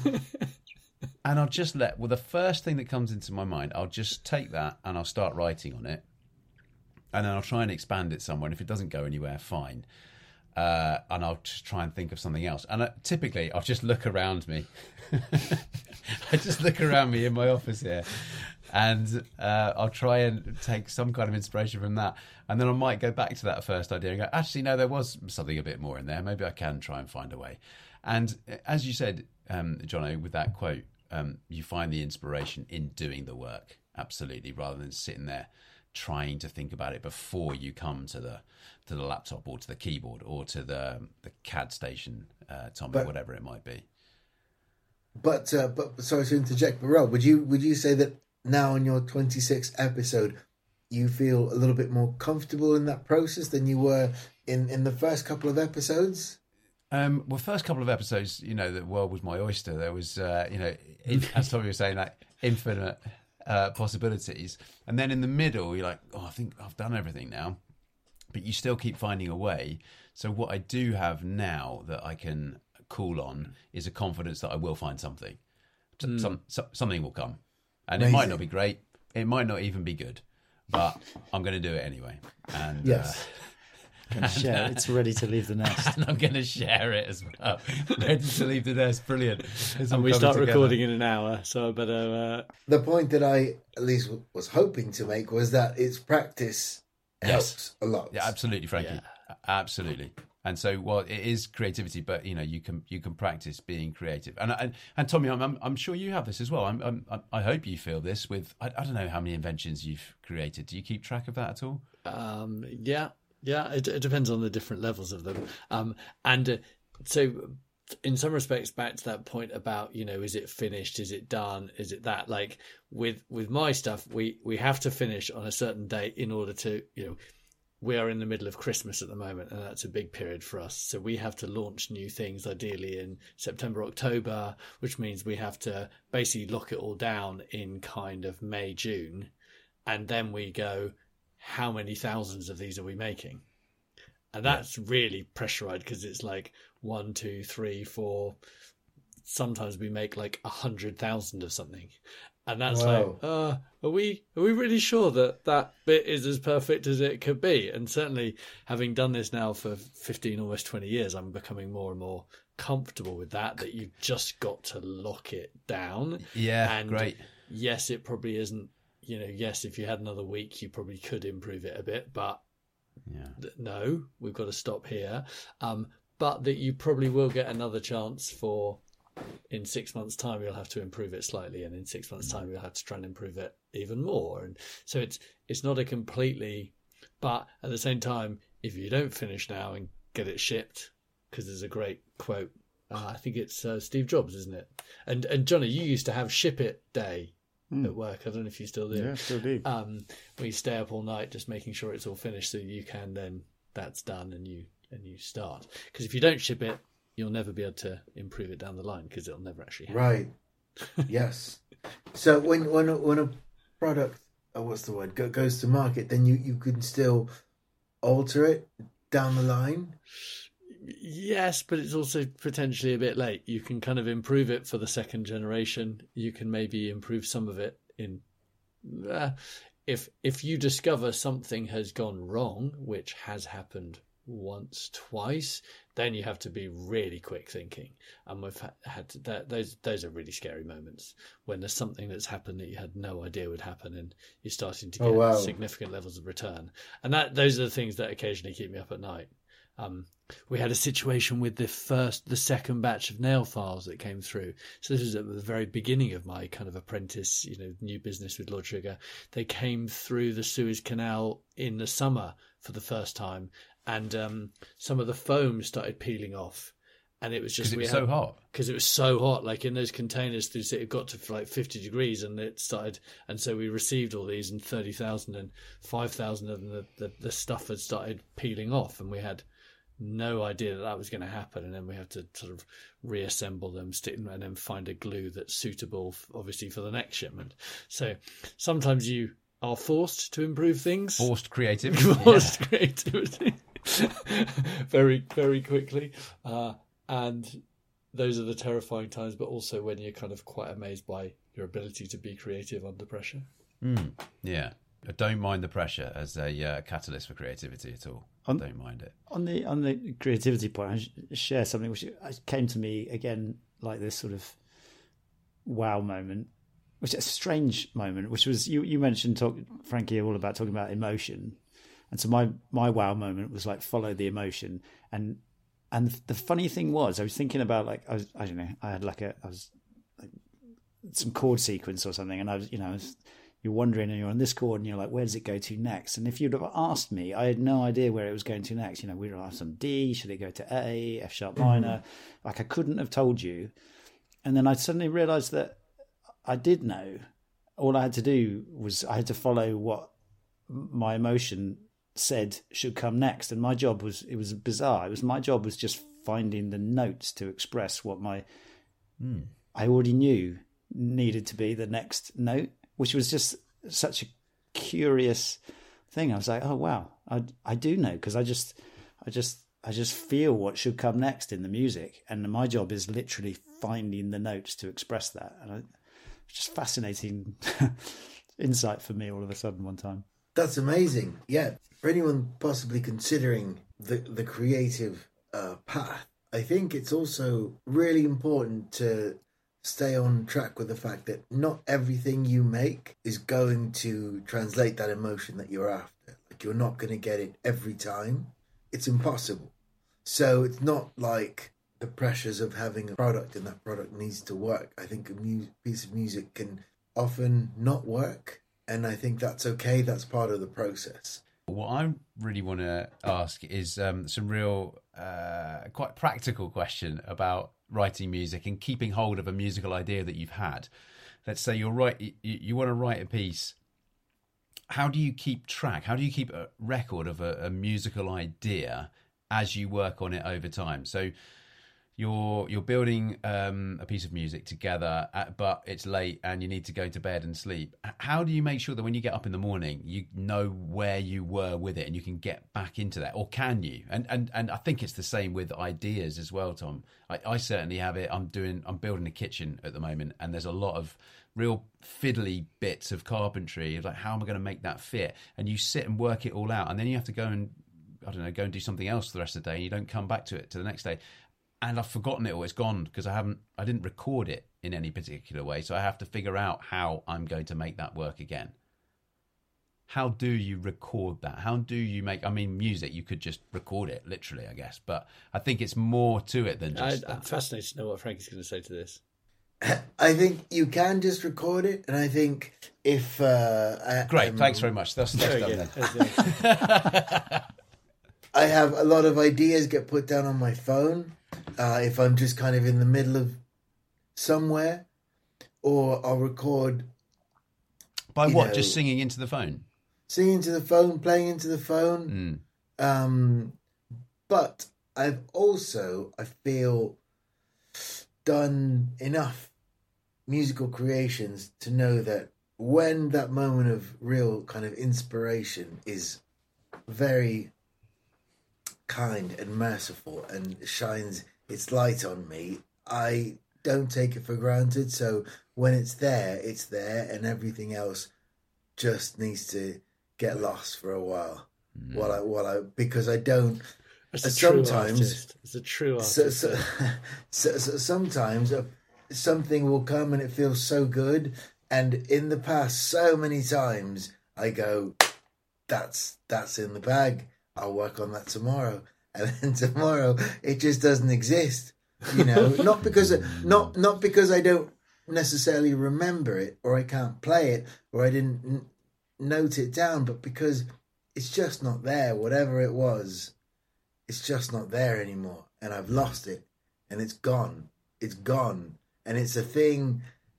And I'll just the first thing that comes into my mind, I'll just take that and I'll start writing on it, and then I'll try and expand it somewhere. And if it doesn't go anywhere, fine. And I'll just try and think of something else. And typically, I'll just look around me. I just look around me in my office here, and I'll try and take some kind of inspiration from that. And then I might go back to that first idea and go, actually, no, there was something a bit more in there. Maybe I can try and find a way. And as you said, Jono, with that quote, you find the inspiration in doing the work, absolutely, rather than sitting there trying to think about it before you come to the laptop or to the keyboard or to the CAD station, Tommy, whatever it might be. But sorry to interject, but Rob, would you say that now in your 26th episode, you feel a little bit more comfortable in that process than you were in the first couple of episodes? Well, first couple of episodes, the world was my oyster. There was, as Tommy was saying, like infinite possibilities. And then in the middle, you're like, oh, I think I've done everything now. But you still keep finding a way. So what I do have now that I can call on is a confidence that I will find something. Something will come. And Amazing. It might not be great. It might not even be good. But I'm going to do it anyway. And yes. Share. It's ready to leave the nest. And I'm going to share it as well. Ready to leave the nest. Brilliant. And we start recording in an hour, so I better... The point that I at least was hoping to make was that its practice helps a lot. Yeah, absolutely, Frankie. Yeah. Absolutely. And so, well, it is creativity, but you can practice being creative. And Tommy, I'm sure you have this as well. I hope you feel this with. I don't know how many inventions you've created. Do you keep track of that at all? Yeah, it depends on the different levels of them. So in some respects, back to that point about, is it finished? Is it done? Is it that? Like with my stuff, we have to finish on a certain date in order to, we are in the middle of Christmas at the moment, and that's a big period for us. So we have to launch new things ideally in September, October, which means we have to basically lock it all down in kind of May, June. And then we go, how many thousands of these are we making? And that's really pressurized, because it's like 1, 2, 3, 4. Sometimes we make like 100,000 of something. And that's wow. Like, are we really sure that bit is as perfect as it could be? And certainly, having done this now for 15, almost 20 years, I'm becoming more and more comfortable with that you've just got to lock it down. Yeah, and great. Yes, it probably isn't, yes, if you had another week, you probably could improve it a bit, but no, we've got to stop here. but that you probably will get another chance for. In 6 months' time, you'll have to improve it slightly, and in 6 months' time, you'll have to try and improve it even more. And so it's not a completely, but at the same time, if you don't finish now and get it shipped, because there's a great quote, I think it's Steve Jobs, isn't it? And Johnny, you used to have Ship It Day at work. I don't know if you still do. Yeah, still do. Where you stay up all night just making sure it's all finished, so you can then that's done and you start. Because if you don't ship it, you'll never be able to improve it down the line because it'll never actually happen. Right. Yes. So when a product, what's the word, goes to market, then you can still alter it down the line? Yes, but it's also potentially a bit late. You can kind of improve it for the second generation. You can maybe improve some of it in... if you discover something has gone wrong, which has happened once, twice, then you have to be really quick thinking. And we've had those are really scary moments when there's something that's happened that you had no idea would happen, and you're starting to get significant levels of return. And those are the things that occasionally keep me up at night. We had a situation with the second batch of nail files that came through. So this was at the very beginning of my kind of apprentice, new business with Lord Sugar. They came through the Suez Canal in the summer for the first time. And some of the foam started peeling off, and it was just so hot. Because it was so hot, like in those containers, it got to like 50 degrees, and it started. And so we received all these, and 30,000 and 5,000 of them, the stuff had started peeling off, and we had no idea that was going to happen. And then we had to sort of reassemble them, stick them, and then find a glue that's suitable, obviously, for the next shipment. So sometimes you are forced to improve things. Forced creativity. Creativity. Very, very quickly. And those are the terrifying times, but also when you're kind of quite amazed by your ability to be creative under pressure. Yeah. I don't mind the pressure as a catalyst for creativity at all. I don't mind it. On the creativity point, I share something which came to me again, like this sort of wow moment, which is a strange moment, which was, you mentioned, Frankie, all about talking about emotion. And so my wow moment was like, follow the emotion. And the funny thing was, I was thinking about like, I was some chord sequence or something. And I was, you're wondering, and you're on this chord and you're like, where does it go to next? And if you'd have asked me, I had no idea where it was going to next. We were on some D, should it go to A, F sharp minor? Like I couldn't have told you. And then I suddenly realized that I did know. All I had to do was I had to follow what my emotion said should come next. And my job was bizarre. My job was just finding the notes to express what I already knew needed to be the next note, which was just such a curious thing. I was like, oh wow, I do know, because I just feel what should come next in the music, and my job is literally finding the notes to express that. And it's just fascinating insight for me all of a sudden one time. That's amazing. Yeah, for anyone possibly considering the creative path, I think it's also really important to stay on track with the fact that not everything you make is going to translate that emotion that you're after. Like, you're not going to get it every time. It's impossible. So it's not like the pressures of having a product and that product needs to work. I think a piece of music can often not work, and I think that's okay. That's part of the process. What I really want to ask is some real, quite practical question about writing music and keeping hold of a musical idea that you've had. Let's say you want to write a piece. How do you keep track? How do you keep a record of a musical idea as you work on it over time? So you're building a piece of music together, but it's late and you need to go to bed and sleep. How do you make sure that when you get up in the morning, you know where you were with it and you can get back into that? Or can you? And I think it's the same with ideas as well, Tom. I certainly have it. I'm building a kitchen at the moment, and there's a lot of real fiddly bits of carpentry. Like, how am I going to make that fit? And you sit and work it all out, and then you have to go and do something else the rest of the day, and you don't come back to it to the next day. And I've forgotten it, or it's gone because I didn't record it in any particular way. So I have to figure out how I'm going to make that work again. how do you record that? How do you make? I mean, music, you could just record it, literally, I guess. But I think it's more to it than just. I'm fascinated to know what Frankie's going to say to this. I think you can just record it, and I think if great, thanks very much. That's done then. I have a lot of ideas get put down on my phone if I'm just kind of in the middle of somewhere, or I'll record. By what? Just singing into the phone? Singing to the phone, playing into the phone. But I've also, I feel, done enough musical creations to know that when that moment of real kind of inspiration is very kind and merciful and shines its light on me, I don't take it for granted. So when it's there, and everything else just needs to get lost for a while. While I because I don't. Sometimes it's a true artist. So sometimes something will come and it feels so good, and in the past so many times I go, that's in the bag, I'll work on that tomorrow, and then tomorrow it just doesn't exist, not because I don't necessarily remember it, or I can't play it, or I didn't note it down, but because it's just not there. Whatever it was, it's just not there anymore, and I've lost it, and it's gone, and it's a thing.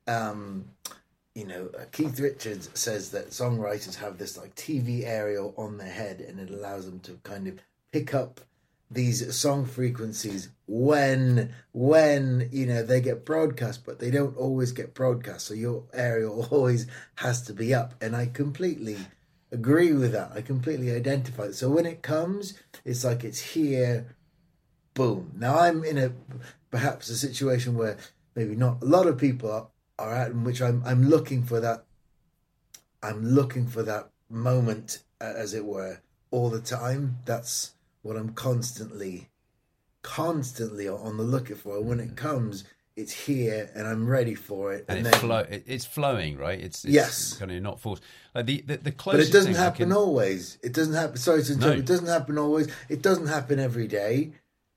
Keith Richards says that songwriters have this like TV aerial on their head, and it allows them to kind of pick up these song frequencies when they get broadcast, but they don't always get broadcast, so your aerial always has to be up. And I completely agree with that. I completely identify it. So when it comes, it's like it's here, boom. Now I'm in perhaps a situation where maybe not a lot of people are at, in which I'm looking for that. I'm looking for that moment, as it were, all the time. That's what I'm constantly on the lookout for. When it comes, it's here, and I'm ready for it. And it's flowing, right? It's yes, kind of not forced. Like the closest. But it doesn't happen always. It doesn't happen. Sorry to interrupt. No. It doesn't happen always. It doesn't happen every day,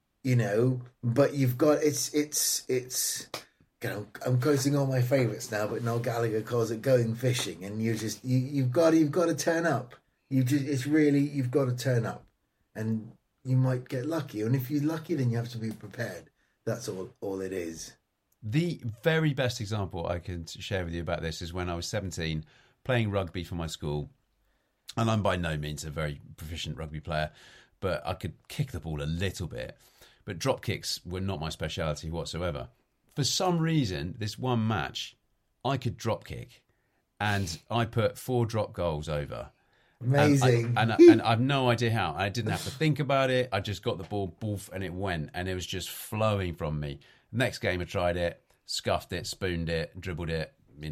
But you've got it's. I'm quoting all my favourites now, but Noel Gallagher calls it going fishing, and you've got to turn up. You've got to turn up, and you might get lucky. And if you're lucky, then you have to be prepared. That's all it is. The very best example I can share with you about this is when I was 17, playing rugby for my school, and I'm by no means a very proficient rugby player, but I could kick the ball a little bit. But drop kicks were not my speciality whatsoever. For some reason, this one match, I could drop kick, and I put 4 drop goals over. Amazing. And I have no idea how. I didn't have to think about it. I just got the ball, boof, and it went, and it was just flowing from me. Next game, I tried it, scuffed it, spooned it, dribbled it.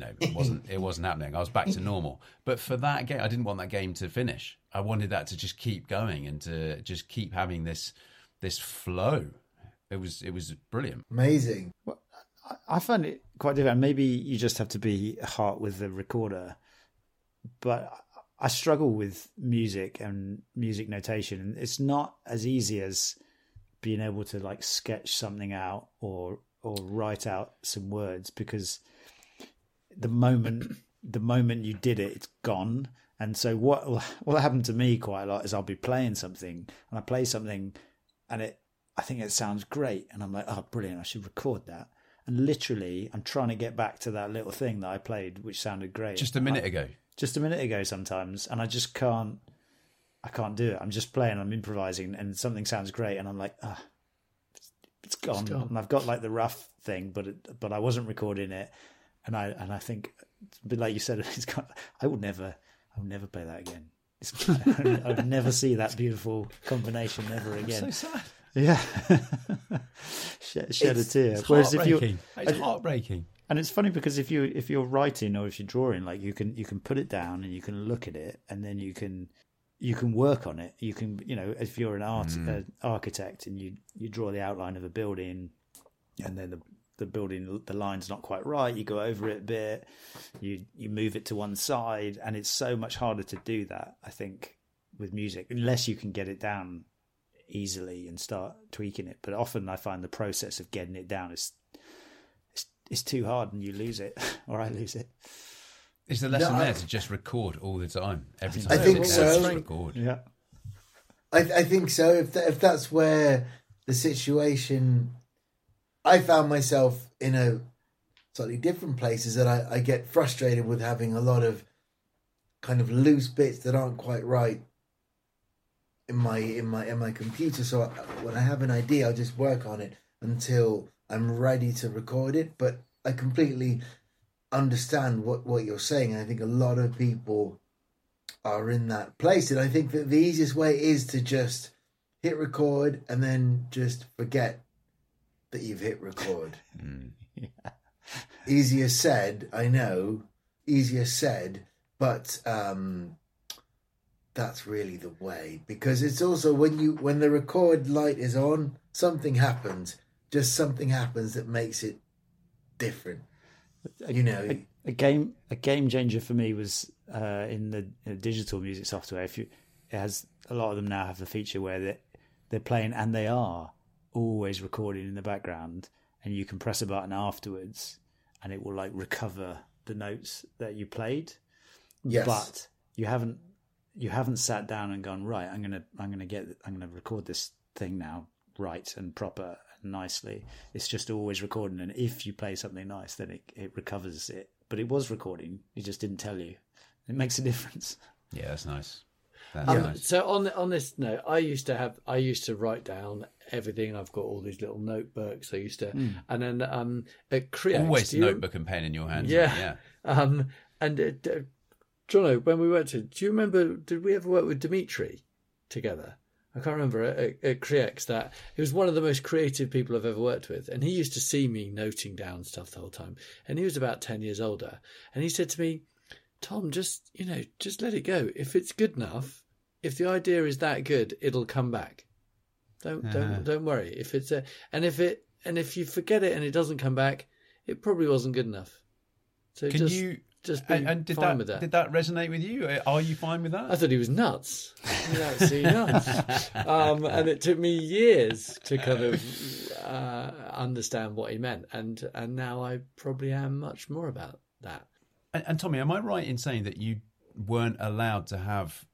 It wasn't happening. I was back to normal. But for that game, I didn't want that game to finish. I wanted that to just keep going and to just keep having this flow. It was brilliant. Amazing. Well, I find it quite difficult. Maybe you just have to be hard with the recorder, but I struggle with music and music notation, and it's not as easy as being able to like sketch something out or write out some words, because the moment you did it, it's gone. And so what happened to me quite a lot is I'll be playing something, and I play something, and I think it sounds great, and I'm like, oh, brilliant, I should record that. And literally, I'm trying to get back to that little thing that I played, which sounded great. Just a minute ago sometimes. And I just can't do it. I'm just playing, I'm improvising, and something sounds great. And I'm like, it's gone. And I've got like the rough thing, but I wasn't recording it. And I think, but like you said, I would never play that again. I would never see that beautiful combination ever again. I'm so sad. Yeah. shed a tear. It's heartbreaking. It's heartbreaking. And it's funny because if you're writing or if you're drawing, like you can put it down and you can look at it, and then you can work on it. You can, if you're an architect and you draw the outline of a building, and then the building, the line's not quite right. You go over it a bit, you move it to one side, and it's so much harder to do that, I think, with music, unless you can get it down easily and start tweaking it. But often I find the process of getting it down is too hard, and you lose it, or I lose it. Is the lesson there to just record all the time, every time? I think so. Record. Yeah, I think so. If that's where the situation, I found myself in a slightly different place, is that I get frustrated with having a lot of kind of loose bits that aren't quite right in my computer. So when I have an idea, I just work on it until I'm ready to record it. But I completely understand what you're saying. And I think a lot of people are in that place. And I think that the easiest way is to just hit record and then just forget that you've hit record. Yeah. Easier said, I know. Easier said, but that's really the way, because it's also when the record light is on, something happens. Just something happens that makes it different. You know, a game changer for me was in the digital music software. It has a lot of them now have the feature where they're playing and they are always recording in the background, and you can press a button afterwards and it will like recover the notes that you played. Yes. But you haven't sat down and gone, right, I'm gonna record this thing now right and proper and nicely. It's just always recording, and if you play something nice, then it recovers it. But it was recording, it just didn't tell you. It makes a difference. Yeah, that's nice. Nice. So on this note, I used to write down everything. I've got all these little notebooks. I used to, and then at Create, always notebook and pen in your hands. Yeah. And Jono, when we worked, do you remember? Did we ever work with Dimitri together? I can't remember at Creex. That he was one of the most creative people I've ever worked with, and he used to see me noting down stuff the whole time. And he was about 10 years older, and he said to me, "Tom, just let it go. If it's good enough, if the idea is that good, it'll come back. Don't worry. If if you forget it and it doesn't come back, it probably wasn't good enough. So just be fine with that." Did that resonate with you? Are you fine with that? I thought he was nuts. He was absolutely nuts. And it took me years to kind of understand what he meant, and now I probably am much more about that. And Tommy, am I right in saying that you weren't allowed to have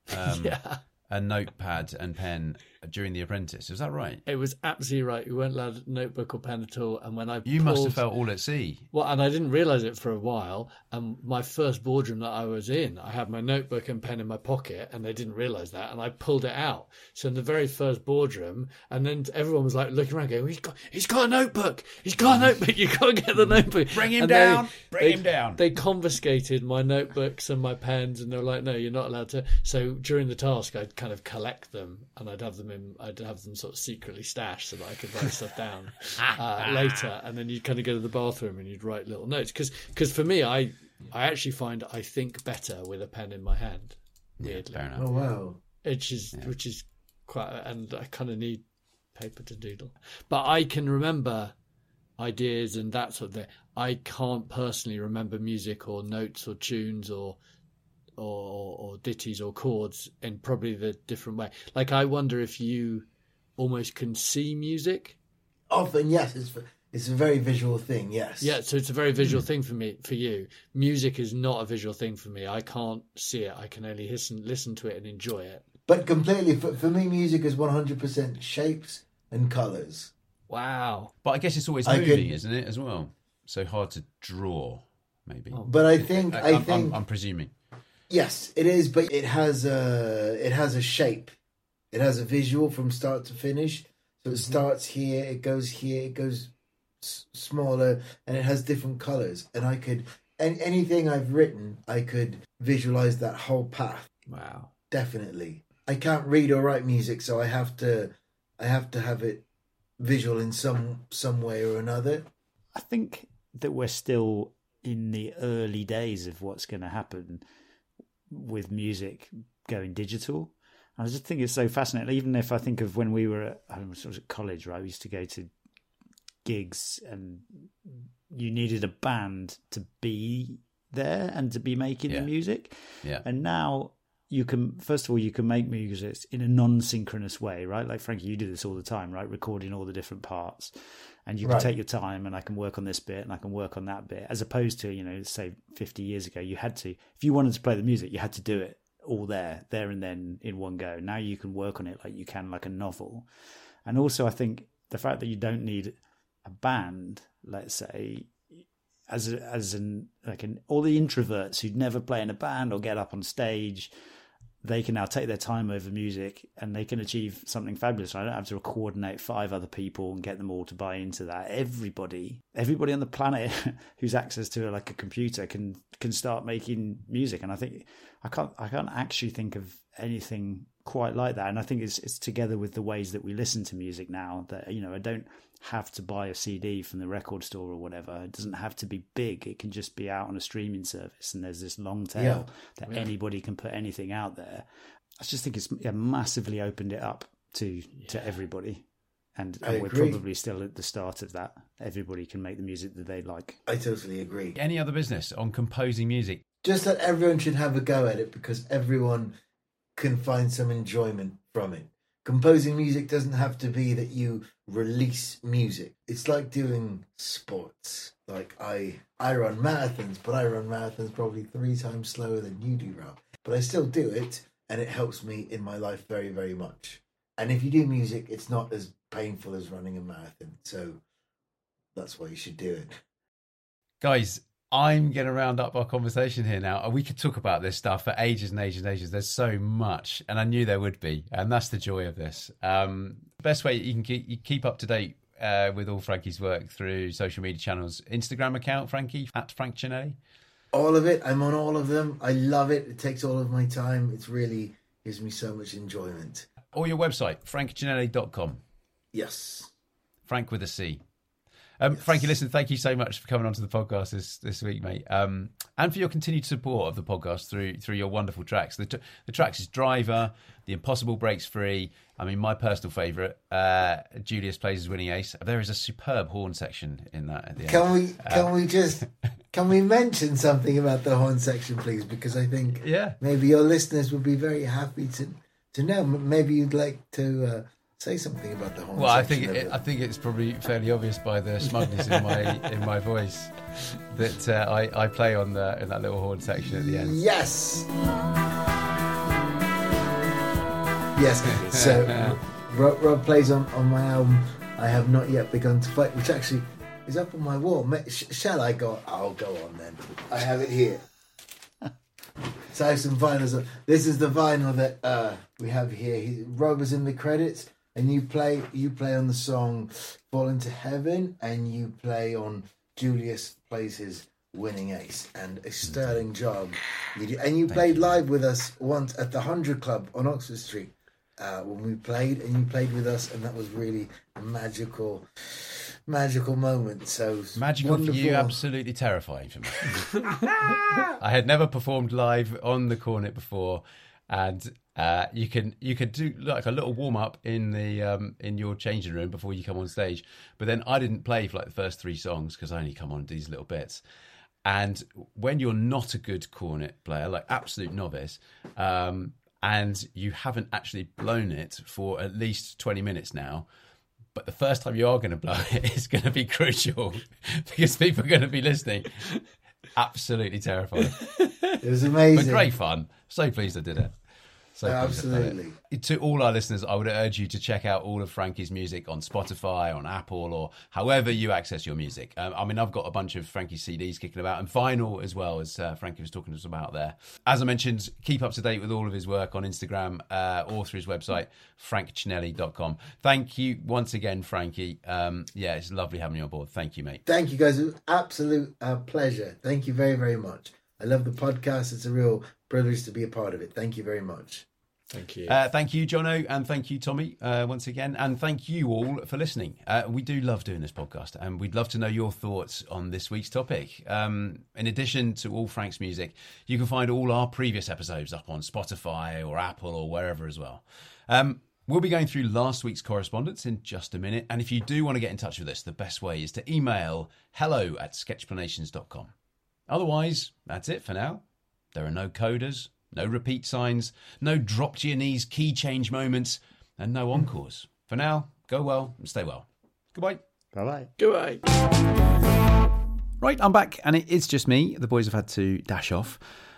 a notepad and pen during The Apprentice? Is that right? It was absolutely right. We weren't allowed a notebook or pen at all. And when must have felt all at sea. Well, and I didn't realise it for a while. And my first boardroom that I was in, I had my notebook and pen in my pocket, and they didn't realise that, and I pulled it out. So in the very first boardroom, and then everyone was like looking around, going, "He's got a notebook. He's got a notebook. You got to get the notebook. Bring him down. Bring him down." They confiscated my notebooks and my pens, and they were like, "No, you're not allowed to." So during the task, I'd kind of collect them, and I'd have them sort of secretly stashed so that I could write stuff down later. And then you'd kind of go to the bathroom and you'd write little notes. Because for me, I actually find I think better with a pen in my hand. Weirdly. Fair enough. Oh wow! Which is quite, and I kind of need paper to doodle. But I can remember ideas and that sort of thing. I can't personally remember music or notes or tunes or ditties or chords in probably the different way. Like, I wonder if you almost can see music. Often, yes. It's a very visual thing, yes. Yeah, so it's a very visual thing for you. Music is not a visual thing for me. I can't see it. I can only listen to it and enjoy it. But completely, for me, music is 100% shapes and colours. Wow. But I guess it's always moving, isn't it, as well? So hard to draw, maybe. But I think I'm presuming. Yes, it is, but it has a shape. It has a visual from start to finish. So it starts here, it goes smaller, and it has different colours. And anything I've written, I could visualise that whole path. Wow. Definitely. I can't read or write music, so I have to have it visual in some way or another. I think that we're still in the early days of what's going to happen with music going digital. I just think it's so fascinating. Even if I think of when we were at college, right? We used to go to gigs and you needed a band to be there and to be making the music. Yeah. And now you can, first of all, you can make music in a non-synchronous way, right? Like Frankie, you do this all the time, right? Recording all the different parts. And you can take your time, and I can work on this bit and I can work on that bit, as opposed to, you know, say 50 years ago, you had to, if you wanted to play the music, you had to do it all there and then in one go. Now you can work on it like you can like a novel. And also I think the fact that you don't need a band, let's say, all the introverts who'd never play in a band or get up on stage, they can now take their time over music and they can achieve something fabulous. I don't have to coordinate 5 other people and get them all to buy into that. Everybody on the planet who's access to like a computer can start making music. And I think I can't actually think of anything quite like that. And I think it's together with the ways that we listen to music now that, you know, I don't have to buy a CD from the record store or whatever. It doesn't have to be big. It can just be out on a streaming service, and there's this long tail that anybody can put anything out there. I just think it's massively opened it up to everybody, and we're probably still at the start of that. Everybody can make the music that they like. I totally agree. Any other business on composing music? Just that everyone should have a go at it, because everyone can find some enjoyment from it. Composing music doesn't have to be that you release music. It's like doing sports. Like I run marathons, but I run marathons probably 3 times slower than you do, Rob. But I still do it, and it helps me in my life very, very much. And if you do music, it's not as painful as running a marathon. So that's why you should do it. Guys, I'm going to round up our conversation here now. We could talk about this stuff for ages and ages and ages. There's so much, and I knew there would be, and that's the joy of this. The best way you can keep up to date with all Frankie's work through social media channels. Instagram account, Frankie, at Frank Cinelli. All of it. I'm on all of them. I love it. It takes all of my time. It really gives me so much enjoyment. Or your website, frankcinelli.com. Yes. Frank with a C. Yes. Frankie, listen, thank you so much for coming onto the podcast this week, mate, and for your continued support of the podcast through your wonderful tracks. The tracks is Driver, The Impossible Breaks Free. I mean, my personal favourite, Julius Plays His Winning Ace. There is a superb horn section in that at the end. Can we mention something about the horn section, please? Because I think maybe your listeners would be very happy to know. Maybe you'd like to say something about the horn. Well, I think it's probably fairly obvious by the smugness in my voice that I play in that little horn section at the end. Yes. So Rob plays on my album I Have Not Yet Begun to Fight, which actually is up on my wall. Shall I go? I'll go on then. I have it here. So I have some vinyls. This is the vinyl that we have here. Rob is in the credits. And you play on the song Fall Into Heaven, and you play on Julius Plays His Winning Ace, and a sterling job you do. And you played live with us once at the 100 Club on Oxford Street when we played, and you played with us, and that was really a magical moment. So magical wonderful. For you, absolutely terrifying for me. I had never performed live on the Cornet before, and you can do like a little warm up in the in your changing room before you come on stage. But then I didn't play for like the first 3 songs because I only come on and do these little bits. And when you're not a good cornet player, like absolute novice, and you haven't actually blown it for at least 20 minutes now, but the first time you are going to blow it is going to be crucial because people are going to be listening. Absolutely terrifying. It was amazing. But great fun. So pleased I did it. So absolutely. To all our listeners, I would urge you to check out all of Frankie's music on Spotify, on Apple, or however you access your music. I mean, I've got a bunch of Frankie's CDs kicking about, and vinyl as well, as Frankie was talking to us about there. As I mentioned, keep up to date with all of his work on Instagram or through his website, frankcinelli.com. Thank you once again, Frankie. It's lovely having you on board. Thank you, mate. Thank you, guys. It was an absolute pleasure. Thank you very, very much. I love the podcast. It's a real privilege to be a part of it. Thank you very much. Thank you. Thank you, Jono, and thank you, Tommy, once again. And thank you all for listening. We do love doing this podcast, and we'd love to know your thoughts on this week's topic. In addition to all Frank's music, you can find all our previous episodes up on Spotify or Apple or wherever as well. We'll be going through last week's correspondence in just a minute. And if you do want to get in touch with us, the best way is to email hello@sketchplanations.com. Otherwise, that's it for now. There are no coders, no repeat signs, no drop to your knees key change moments, and no encores. For now, go well and stay well. Goodbye. Bye-bye. Goodbye. Right, I'm back, and it is just me. The boys have had to dash off.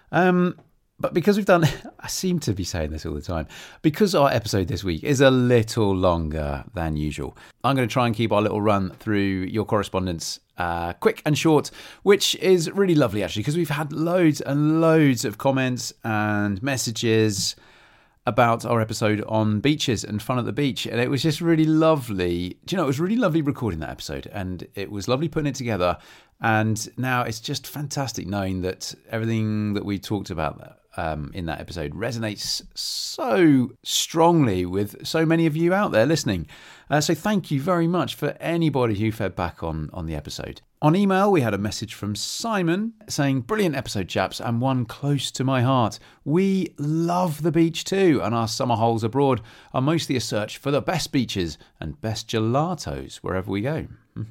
But because we've done, I seem to be saying this all the time, because our episode this week is a little longer than usual, I'm going to try and keep our little run through your correspondence quick and short, which is really lovely, actually, because we've had loads and loads of comments and messages about our episode on beaches and fun at the beach, and it was just really lovely. Do you know, it was really lovely recording that episode, and it was lovely putting it together, and now it's just fantastic knowing that everything that we talked about in that episode resonates so strongly with so many of you out there listening. So thank you very much for anybody who fed back on the episode. On email, we had a message from Simon saying, brilliant episode, chaps, and one close to my heart. We love the beach too, and our summer holes abroad are mostly a search for the best beaches and best gelatos wherever we go.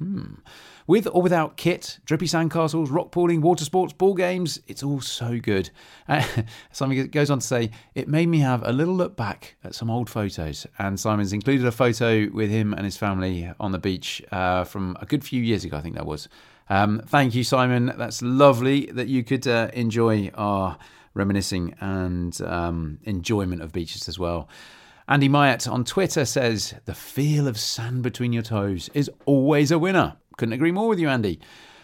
With or without kit, drippy sandcastles, rock pooling, water sports, ball games, it's all so good. Simon goes on to say, it made me have a little look back at some old photos, and Simon's included a photo with him and his family on the beach from a good few years ago, I think that was. Thank you, Simon. That's lovely that you could enjoy our reminiscing and enjoyment of beaches as well. Andy Myatt on Twitter says, the feel of sand between your toes is always a winner. Couldn't agree more with you, Andy.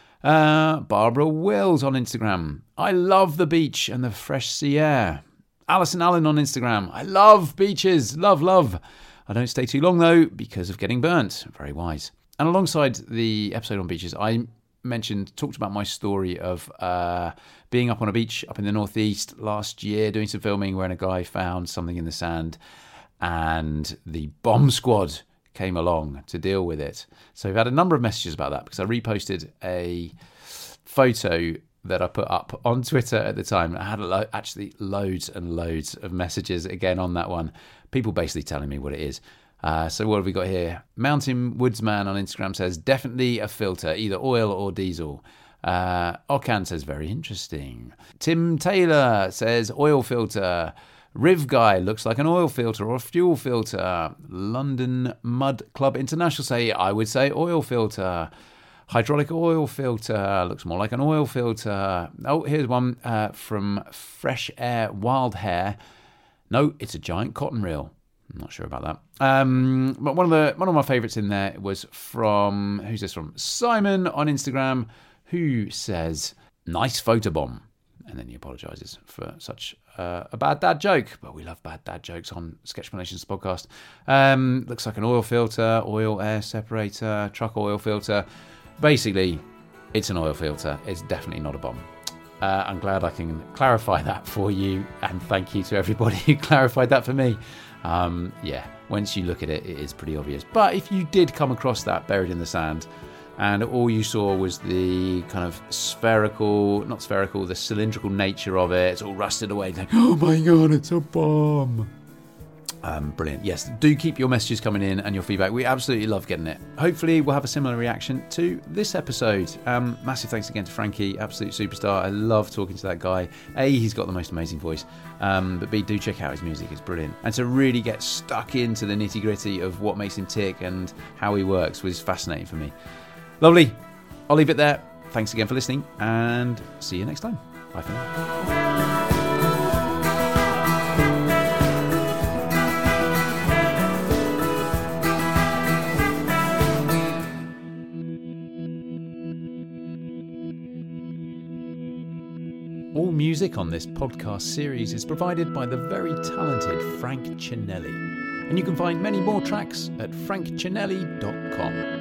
Barbara Wills on Instagram. I love the beach and the fresh sea air. Alison Allen on Instagram. I love beaches. Love. I don't stay too long, though, because of getting burnt. Very wise. And alongside the episode on beaches, I talked about my story of being up on a beach up in the northeast last year, doing some filming where a guy found something in the sand and the bomb squad came along to deal with it. So we've had a number of messages about that because I reposted a photo that I put up on Twitter at the time. I had actually loads and loads of messages again on that one. People basically telling me what it is. So what have we got here? Mountain Woodsman on Instagram says, definitely a filter, either oil or diesel. Okan says, very interesting. Tim Taylor says, oil filter. Riv Guy looks like an oil filter or a fuel filter. London Mud Club International say, I would say oil filter. Hydraulic oil filter looks more like an oil filter. Oh, here's one from Fresh Air Wild Hair. No, it's a giant cotton reel. I'm not sure about that. But one of my favourites in there was from, who's this from? Simon on Instagram, who says, nice photobomb. And then he apologises for such a bad dad joke. But we love bad dad jokes on Sketchplanations podcast. Looks like an oil filter, oil air separator, truck oil filter. Basically, it's an oil filter. It's definitely not a bomb. I'm glad I can clarify that for you. And thank you to everybody who clarified that for me. Yeah, once you look at it, it is pretty obvious. But if you did come across that buried in the sand, and all you saw was the kind of the cylindrical nature of it, it's all rusted away, like, oh my god, it's a bomb. Brilliant. Yes, do keep your messages coming in and your feedback. We absolutely love getting it. Hopefully we'll have a similar reaction to this episode. Massive thanks again to Frankie, absolute superstar. I love talking to that guy. A, he's got the most amazing voice, but B, do check out his music, it's brilliant. And to really get stuck into the nitty gritty of what makes him tick and how he works was fascinating for me. Lovely. I'll leave it there. Thanks again for listening and see you next time. Bye for now. All music on this podcast series is provided by the very talented Frank Cinelli, and you can find many more tracks at frankcinelli.com.